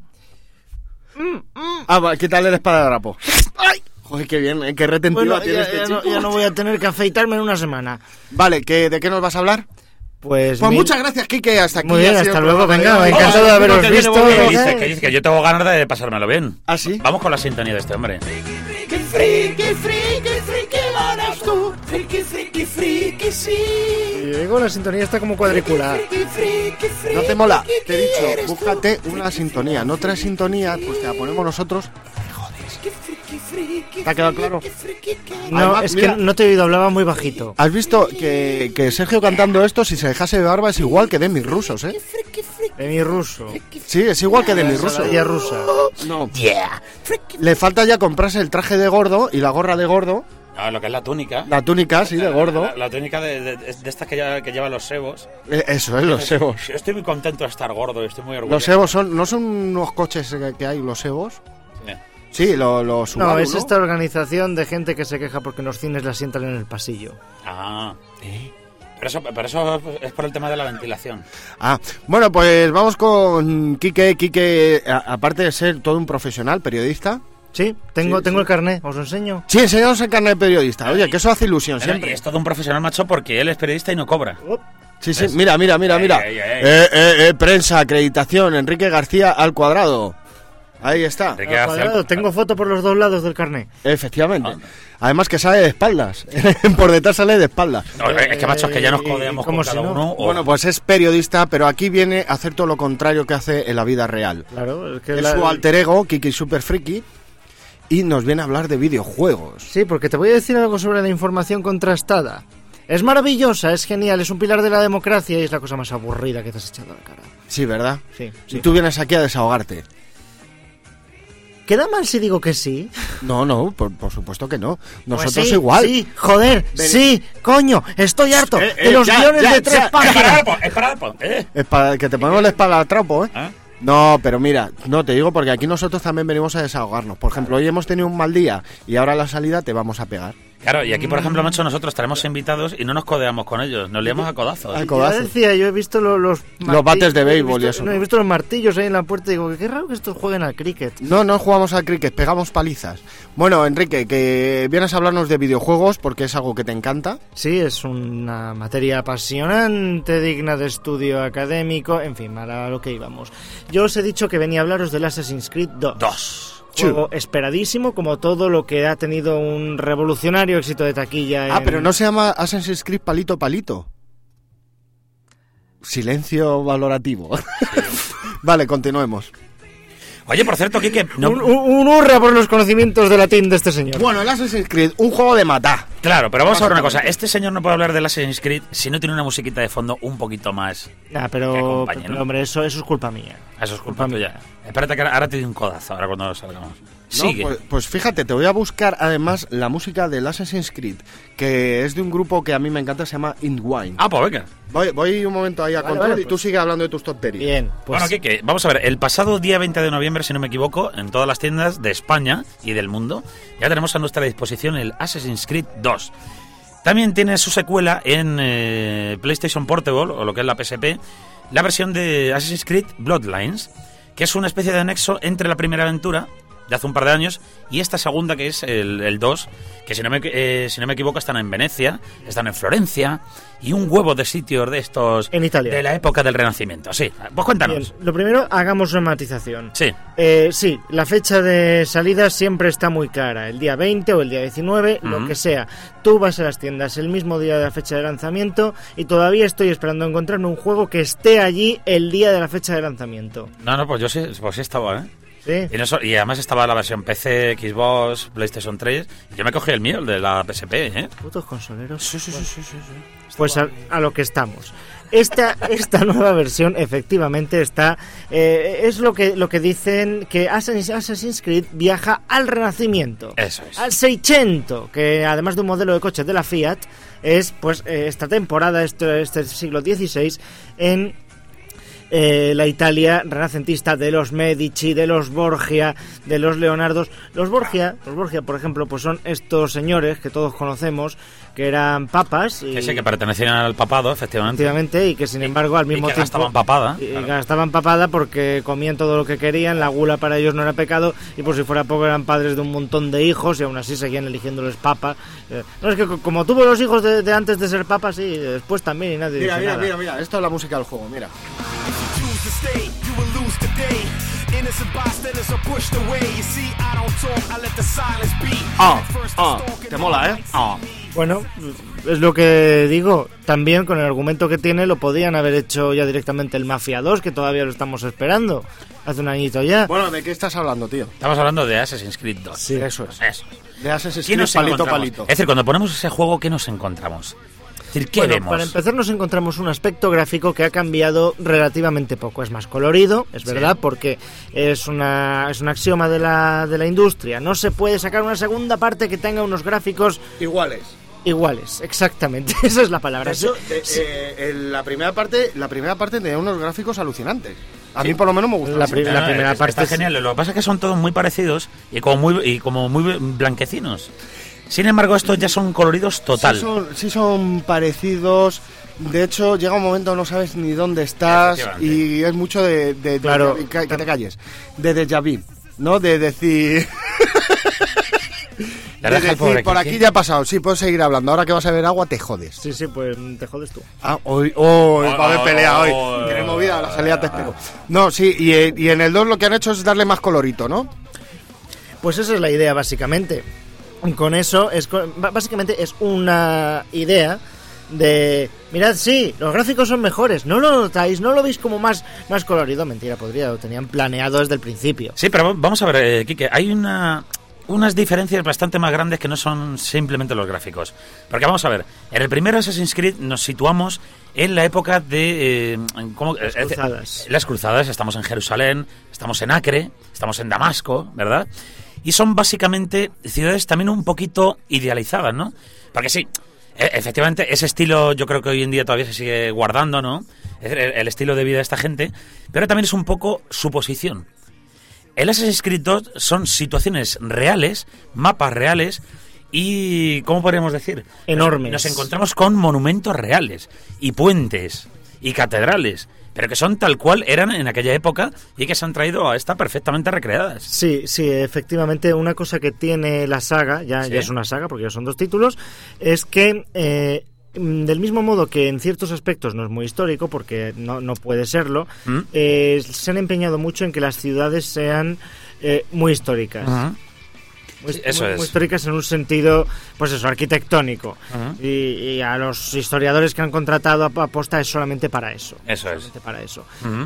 ¿Qué tal el espadadrapo? ¡Ay! Joder, qué bien, qué retentiva tiene este chico. Ya no voy a tener que afeitarme en una semana. Vale, ¿de qué nos vas a hablar? Pues muchas gracias, Quique, hasta aquí. Muy bien, hasta luego, venga, encantado de haberos visto. ¿Qué dice? Que yo tengo ganas de pasármelo bien. ¿Ah, sí? Vamos con la sintonía de este hombre. Friki, friki, eres tú. Friki, sí. Y luego la sintonía está como cuadricular. Friki, ¿No te mola? Te he dicho, búscate una sintonía, no 3 sintonías, pues te la ponemos nosotros. ¿Te ha quedado claro? No, Además, es mira, que no te he oído, hablaba muy bajito. ¿Has visto que Sergio cantando esto, si se dejase de barba, es igual que Demis Rusos, Demis Ruso. Sí, es igual que Demis Ruso. Ella rusa. No. Le falta ya comprarse el traje de gordo y la gorra de gordo. No, lo que es la túnica. La túnica, sí, de gordo. La túnica de estas que llevan los sebos. Eso es, los sebos. Yo estoy muy contento de estar gordo, estoy muy orgulloso. Los sebos no son unos coches que hay, los sebos. Sí, los Subaru, no, es esta organización de gente que se queja porque los cines la sientan en el pasillo. Ah, pero eso es por el tema de la ventilación. Bueno, pues vamos con Quique. Quique, aparte de ser todo un profesional, periodista. Sí, tengo el carné, ¿os lo enseño? Sí, enseñamos el carné de periodista. Oye, que eso hace ilusión siempre. Y es todo un profesional, macho, porque él es periodista y no cobra. Sí, mira. Prensa, acreditación, Enrique García al cuadrado. Ahí está. Tengo foto por los 2 lados del carné. Efectivamente. Además que sale de espaldas. Por detrás sale de espaldas. No, es que, macho, es que ya nos codeamos con cada uno. Bueno, pues es periodista, pero aquí viene a hacer todo lo contrario que hace en la vida real. Claro. Es su alter ego, Kiki Super Friki, y nos viene a hablar de videojuegos. Sí, porque te voy a decir algo sobre la información contrastada. Es maravillosa, es genial, es un pilar de la democracia y es la cosa más aburrida que te has echado a la cara. Sí, ¿verdad? Sí. Y tú vienes aquí a desahogarte. ¿Queda mal si digo que sí? No, por supuesto que no. Nosotros Pues sí, igual. Sí, joder, sí, coño, estoy harto de los guiones de 3 páginas. Es para que te ponemos la espada al trapo, ¿eh? No, pero mira, no te digo porque aquí nosotros también venimos a desahogarnos. Por ejemplo, hoy hemos tenido un mal día y ahora a la salida te vamos a pegar. Claro, y aquí, por ejemplo, macho, nosotros tenemos invitados y no nos codeamos con ellos, nos liamos a codazos. Ya decía, yo he visto los bates de béisbol y eso. No, he visto los martillos ahí en la puerta y digo, qué raro que estos jueguen al cricket. No jugamos al cricket, pegamos palizas. Bueno, Enrique, que vienes a hablarnos de videojuegos porque es algo que te encanta. Sí, es una materia apasionante, digna de estudio académico, en fin, a lo que íbamos. Yo os he dicho que venía a hablaros del Assassin's Creed 2. Juego esperadísimo, como todo lo que ha tenido un revolucionario éxito de taquilla. Pero no se llama Assassin's Creed Palito Palito. Silencio valorativo. Vale, continuemos. Oye, por cierto, Quique... Un hurra por los conocimientos de latín de este señor. Bueno, el Assassin's Creed, un juego de matar. Claro, pero vamos a ver una cosa. Este señor no puede hablar del Assassin's Creed si no tiene una musiquita de fondo un poquito más... pero hombre, eso es culpa mía. Eso es culpa tuya. Espérate que ahora te doy un codazo, ahora cuando salgamos. Sigue. No, pues fíjate, te voy a buscar además la música del Assassin's Creed, que es de un grupo que a mí me encanta, se llama Indwine. Pues venga. Voy un momento ahí a contar pues. Y tú sigue hablando de tus tonterías. Bien, pues... Bueno, Quique, vamos a ver, el pasado día 20 de noviembre, si no me equivoco, en todas las tiendas de España y del mundo, ya tenemos a nuestra disposición el Assassin's Creed 2. También tiene su secuela en PlayStation Portable, o lo que es la PSP, la versión de Assassin's Creed Bloodlines, que es una especie de anexo entre la primera aventura de hace un par de años y esta segunda, que es el 2, que si no me equivoco están en Venecia, están en Florencia y un huevo de sitios de estos en Italia, de la época del Renacimiento. Sí, pues cuéntanos. Bien, lo primero, hagamos una matización. Sí. Sí, la fecha de salida siempre está muy clara, el día 20 o el día 19, lo que sea. Tú vas a las tiendas el mismo día de la fecha de lanzamiento y todavía estoy esperando encontrarme un juego que esté allí el día de la fecha de lanzamiento. No, pues yo sí estaba, ¿eh? Sí. Y además estaba la versión PC, Xbox, PlayStation 3. Yo me cogí el mío, el de la PSP, ¿eh? Putos consoleros. Sí. Pues a lo que estamos. Esta nueva versión efectivamente está... es lo que dicen, que Assassin's Creed viaja al Renacimiento. Eso es. Al Seicento, que además de un modelo de coches de la Fiat, es pues esta temporada, este siglo XVI, en... la Italia renacentista de los Medici, de los Borgia, de los Leonardos. Los Borgia, por ejemplo, pues son estos señores que todos conocemos, que eran papas. Que sí, que pertenecían al papado, efectivamente. Y que sin embargo al mismo tiempo gastaban papada. Gastaban papada porque comían todo lo que querían, la gula para ellos no era pecado, y por si fuera poco eran padres de un montón de hijos y aún así seguían eligiéndoles papa. No, es que como tuvo los hijos de antes de ser papas, sí, después también y nadie dice nada. Mira, esto es la música del juego, mira. Te mola, ¿eh? Bueno, es lo que digo. También con el argumento que tiene lo podían haber hecho ya directamente el Mafia 2, que todavía lo estamos esperando. Hace un añito ya. Bueno, ¿de qué estás hablando, tío? Estamos hablando de Assassin's Creed 2. Sí, eso es. De Assassin's Creed palito. Es decir, cuando ponemos ese juego, ¿qué nos encontramos? Es decir, ¿qué vemos? Para empezar nos encontramos un aspecto gráfico que ha cambiado relativamente poco. Es más colorido, es verdad, porque es un axioma de la industria. No se puede sacar una segunda parte que tenga unos gráficos iguales, exactamente. Esa es la palabra. Eso, la primera parte tenía unos gráficos alucinantes. A mí por lo menos me gusta. La primera parte está genial. Lo que pasa es que son todos muy parecidos y como muy blanquecinos. Sin embargo, estos ya son coloridos total. Sí son parecidos. De hecho, llega un momento no sabes ni dónde estás y es mucho de claro, que te calles. De déjà vu, ¿no? De decir... de decir, por aquí ya ha pasado. Sí, puedes seguir hablando. Ahora que vas a ver agua, te jodes. Sí, pues te jodes tú. Hoy va a haber pelea hoy. Tienes movida, la salida te espero. No, sí, y en el 2 lo que han hecho es darle más colorito, ¿no? Pues esa es la idea, básicamente. Con eso, básicamente es una idea de... Mirad, sí, los gráficos son mejores. ¿No lo notáis? ¿No lo veis como más colorido? Mentira, lo tenían planeado desde el principio. Sí, pero vamos a ver, Quique, hay una unas diferencias bastante más grandes que no son simplemente los gráficos. Porque vamos a ver, en el primer Assassin's Creed nos situamos en la época de... Las cruzadas. Estamos en Jerusalén, estamos en Acre, estamos en Damasco, ¿verdad? Y son básicamente ciudades también un poquito idealizadas, ¿no? Porque sí, efectivamente, ese estilo yo creo que hoy en día todavía se sigue guardando, ¿no? El estilo de vida de esta gente, pero también es un poco su posición. El Assassin's Creed 2 son situaciones reales, mapas reales y, ¿cómo podríamos decir? Enormes. Nos encontramos con monumentos reales y puentes y catedrales, pero que son tal cual eran en aquella época y que se han traído a esta perfectamente recreadas. Sí, efectivamente, una cosa que tiene la saga, ya es una saga porque ya son 2 títulos, es que... del mismo modo que en ciertos aspectos no es muy histórico, porque no puede serlo, se han empeñado mucho en que las ciudades sean muy históricas. Muy históricas en un sentido, pues eso, arquitectónico. Y a los historiadores que han contratado aposta es solamente para eso. Para eso.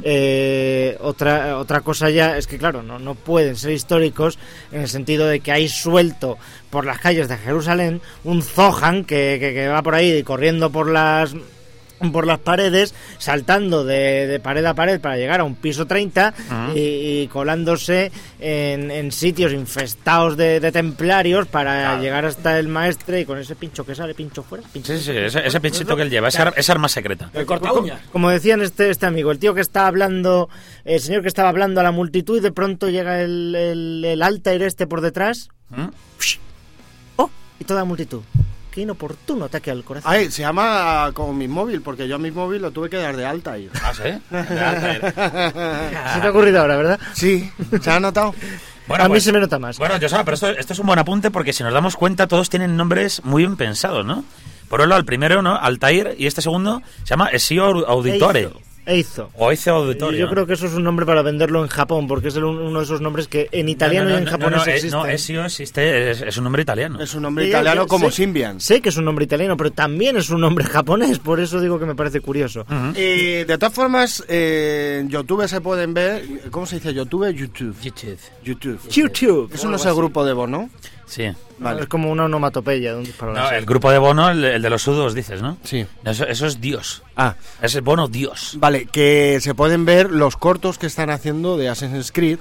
Otra cosa ya es que, claro, no pueden ser históricos en el sentido de que hay suelto por las calles de Jerusalén un Zohan que va por ahí corriendo por las paredes, saltando de pared a pared para llegar a un piso 30 y colándose en sitios infestados de templarios para llegar hasta el maestre y con ese pincho que sale, pincho fuera. Ese pinchito que él lleva, esa arma secreta. El corta uñas. Como decían este amigo, el tío que está hablando, el señor que estaba hablando a la multitud y de pronto llega el Altair este por detrás. Y toda la multitud. Qué inoportuno ataque al corazón. Ay, se llama como mi móvil, porque yo a mi móvil lo tuve que dar de alta ahí. ¿Ah, sí? Se te ha ocurrido ahora, ¿verdad? Sí, ¿se ha notado? Bueno, a mí se me nota más. Bueno, yo sé, pero esto es un buen apunte porque si nos damos cuenta todos tienen nombres muy bien pensados, ¿no? Por un lado, el primero, ¿no? Altair, y este segundo se llama Ezio Auditore. Eizo. O Ezio Auditore. Yo creo que eso es un nombre para venderlo en Japón, porque es uno de esos nombres que en italiano y en japonés existen. No, Ezio existe, es un nombre italiano. Es un nombre italiano como Symbian. Sé que es un nombre italiano, pero también es un nombre japonés, por eso digo que me parece curioso. De todas formas, en YouTube se pueden ver, ¿cómo se dice YouTube? YouTube. Eso no es el grupo de Bono. Sí. Vale. Es como una onomatopeya de un disparo. No, el grupo de Bono, el de los sudos, dices, ¿no? Sí. Eso es Dios. Ah. Es el Bono Dios. Vale, que se pueden ver los cortos que están haciendo de Assassin's Creed,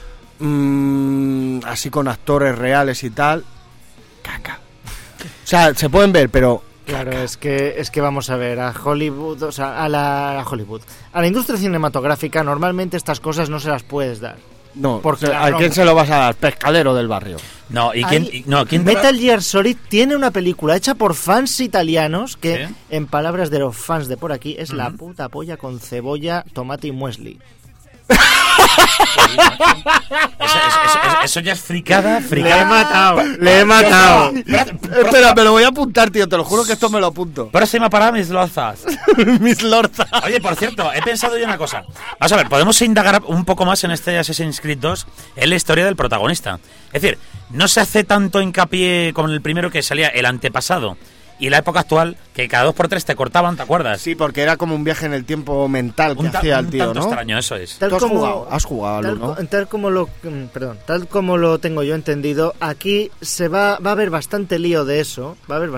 así con actores reales y tal. Caca. O sea, se pueden ver, pero... Claro, es que vamos a ver, a Hollywood, o sea, a la industria cinematográfica normalmente estas cosas no se las puedes dar. No, porque ¿a quién se lo vas a dar? Pescadero del barrio. No, ¿y quién Metal Gear Solid tiene una película hecha por fans italianos que, en palabras de los fans de por aquí, es la puta polla con cebolla, tomate y muesli. Eso ya es fricada. Le he matado. Espera, me lo voy a apuntar, tío. Te lo juro que esto me lo apunto. Próxima para mis lorzas. Mis lorzas. Oye, por cierto, he pensado yo una cosa. Vamos a ver, podemos indagar un poco más en este Assassin's Creed 2 en la historia del protagonista. Es decir, no se hace tanto hincapié como en el primero, que salía el antepasado y la época actual, que cada 2x3 te cortaban, ¿te acuerdas? Sí, porque era como un viaje en el tiempo mental que hacía el tío, ¿no? Extraño, eso es. Has jugado, ¿no? Tal como lo tengo yo entendido, aquí se va a haber bastante lío de eso,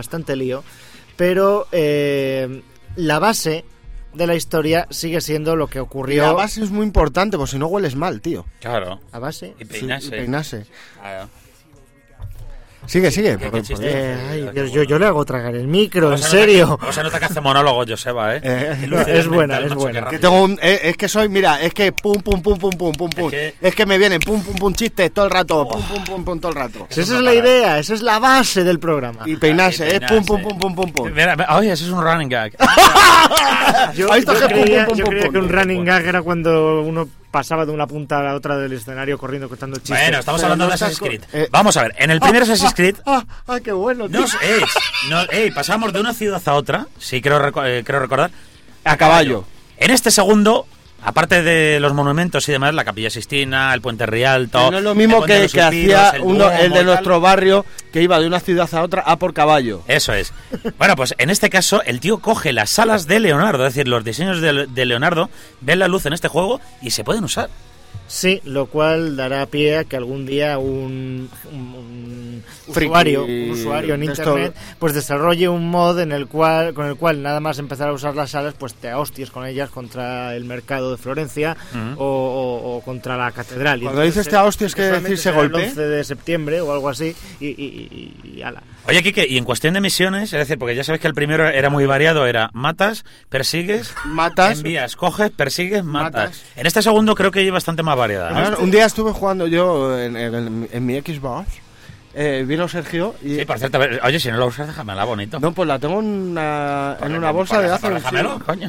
pero la base de la historia sigue siendo lo que ocurrió. Y la base es muy importante, porque si no hueles mal, tío. Claro. La base. Y peinarse. Sí, y peinarse. Claro. Sigue. Yo le hago tragar el micro, en serio. O sea, nota que hace monólogo, Joseba, es buena. Que tengo es que soy, mira, es que pum. Es que me vienen pum chistes todo el rato, pum todo el rato. Esa es la idea, esa es la base del programa. Y peinarse, es pum. Mira, oye, eso es un running gag. Yo creía que un running gag era cuando uno pasaba de una punta a la otra del escenario corriendo contando chistes. Bueno, estamos hablando de Assassin's Creed. Vamos a ver, en el primer Assassin's Creed... qué bueno, tío. Pasamos de una ciudad a otra, sí, creo recordar, a caballo. En este segundo, aparte de los monumentos y demás, la Capilla Sistina, el Puente Rialto... No es lo mismo que hacía el de nuestro barrio, que iba de una ciudad a otra a por caballo. Eso es. Bueno, pues en este caso, el tío coge las alas de Leonardo, es decir, los diseños de Leonardo, ven la luz en este juego y se pueden usar. Sí, lo cual dará pie a que algún día un usuario en internet pues desarrolle un mod con el cual nada más empezar a usar las salas pues te hostias con ellas contra el mercado de Florencia o contra la catedral. Cuando dices te hostias, ¿qué decir se golpe? El 11 de septiembre o algo así y ala. Oye, Quique, y en cuestión de misiones, es decir, porque ya sabes que el primero era muy variado, era matas, persigues, envías, coges, persigues, matas. En este segundo creo que hay bastante más variedad, ¿no? Un día estuve jugando yo en mi Xbox, vino Sergio y... Sí, por cierto, oye, si no la usas, déjamela, bonito. No, pues la tengo en una bolsa de hace... Déjamelo, coño.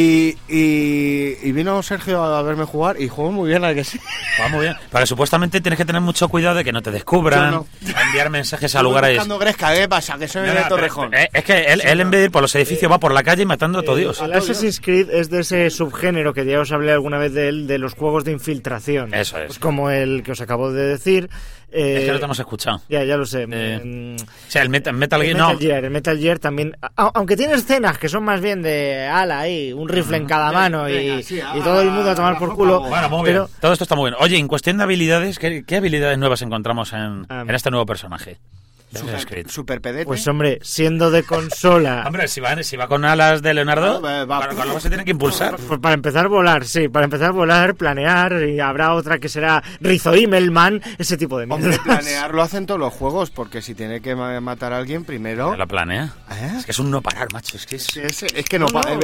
Y vino Sergio a verme jugar y jugó muy bien, ¿a que sí? Va muy bien. Pero supuestamente tienes que tener mucho cuidado de que no te descubran, enviar mensajes a lugares... buscando Gresca, ¿qué pasa? Que soy de Torrejón. Es que él en vez de ir por los edificios va por la calle y matando a todo Dios. El Assassin's Creed es de ese subgénero que ya os hablé alguna vez de él, de los juegos de infiltración. Eso es. Pues como el que os acabo de decir... es que no te hemos escuchado. Ya lo sé. O sea, el Metal Gear, el Metal Gear también, aunque tiene escenas que son más bien de ala ahí, un rifle en cada mano y todo el mundo a tomar por culo. Bueno, muy bien. Todo esto está muy bien. Oye, en cuestión de habilidades, ¿qué habilidades nuevas encontramos en este nuevo personaje? Super pedete. Pues hombre, siendo de consola... Hombre, si va con alas de Leonardo, con lo se tiene que impulsar. Pues para empezar a volar, sí. Para empezar a volar, planear, y habrá otra que será Rizzo Himmelman, ese tipo de mierdas. Hombre, planear lo hacen todos los juegos, porque si tiene que matar a alguien primero... ¿Lo planea? Es que es un no parar, macho. Es que no para.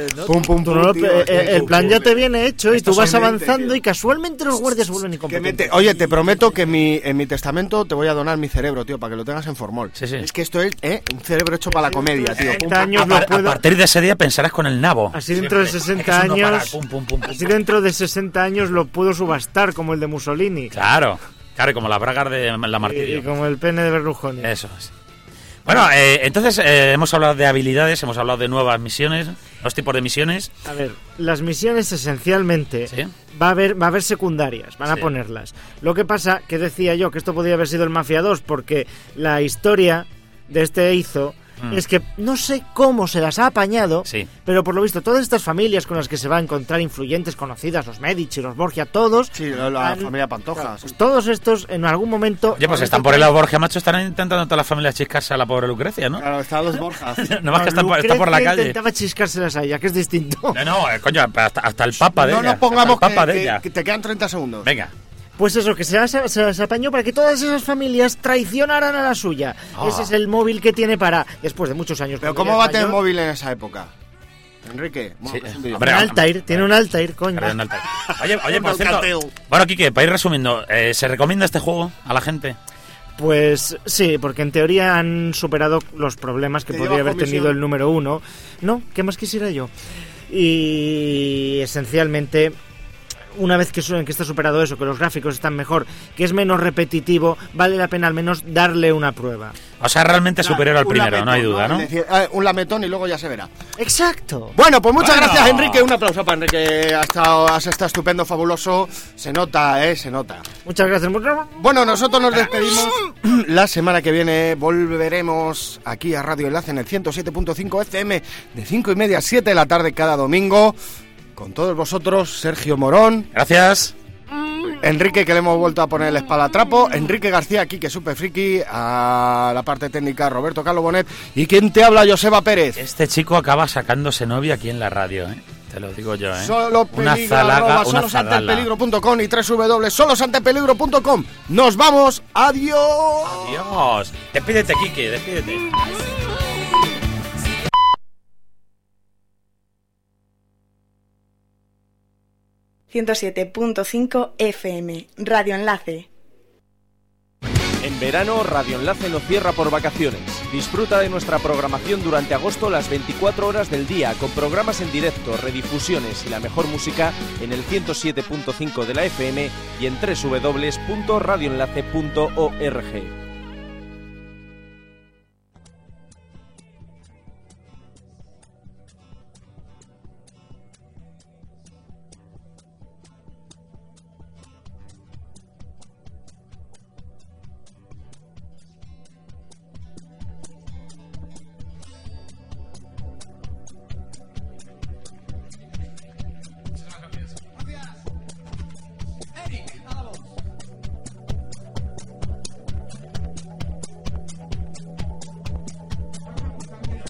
El plan ya te viene hecho y tú vas avanzando y casualmente los guardias vuelven incompetentes. Oye, te prometo que en mi testamento te voy a donar mi cerebro, tío, para que lo tengas en formol. Sí. Es que esto es un cerebro hecho para la comedia, tío. A partir de ese día pensarás con el nabo. Así dentro de 60 años... Así dentro de 60 años lo puedo subastar, como el de Mussolini. Claro, como la braga de la Martirio. Y como el pene de Berlusconi. Eso es. Bueno, entonces hemos hablado de habilidades, hemos hablado de nuevas misiones, los tipos de misiones. A ver, las misiones esencialmente va a haber secundarias, van a ponerlas. Lo que pasa, que decía yo que esto podría haber sido el Mafia 2, porque la historia de este Eizo es que no sé cómo se las ha apañado, pero por lo visto todas estas familias con las que se va a encontrar influyentes conocidas, los Medici, los Borgia, todos... Sí, la familia Pantoja. Pues todos estos en algún momento... Oye, pues están por el lado Borgia, macho, están intentando todas las familias chiscarse a la pobre Lucrecia, ¿no? Claro, están los Borjas. No más que está por la calle. Intentaba chiscárselas a ella, que es distinto. No, coño, hasta el papa de ella. No nos pongamos que te quedan 30 segundos. Venga. Pues eso, que se apañó para que todas esas familias traicionaran a la suya. Ese es el móvil que tiene para, después de muchos años... ¿Pero cómo va a tener móvil en esa época? Enrique, tiene un Altair, coño. Oye, por cierto, bueno, Quique, para ir resumiendo, ¿se recomienda este juego a la gente? Pues sí, porque en teoría han superado los problemas que podría haber tenido el número 1. No, ¿qué más quisiera yo? Y esencialmente... Una vez que está superado eso, que los gráficos están mejor, que es menos repetitivo, vale la pena al menos darle una prueba. O sea, realmente superior al primero, lametón, no hay duda, ¿no? Es decir, un lametón y luego ya se verá. Exacto. Bueno, pues muchas gracias, Enrique. Un aplauso para Enrique. Has estado estupendo, fabuloso. Se nota, se nota. Muchas gracias. Bueno, nosotros nos despedimos. La semana que viene volveremos aquí a Radio Enlace en el 107.5 FM de 5:30 a 7 de la tarde cada domingo. Con todos vosotros, Sergio Morón. Gracias. Enrique, que le hemos vuelto a poner el espalatrapo. Enrique García, aquí, que Super Friki. A la parte técnica, Roberto Carlos Bonet. ¿Y quién te habla? Joseba Pérez. Este chico acaba sacándose novia aquí en la radio, Te lo digo yo, Solo peligro, solosantepeligro.com y www.solosantepeligro.com. Nos vamos. Adiós. Adiós. Despídete, Quique, despídete. 107.5 FM, Radio Enlace. En verano, Radio Enlace no cierra por vacaciones. Disfruta de nuestra programación durante agosto las 24 horas del día, con programas en directo, redifusiones y la mejor música en el 107.5 de la FM y en www.radioenlace.org.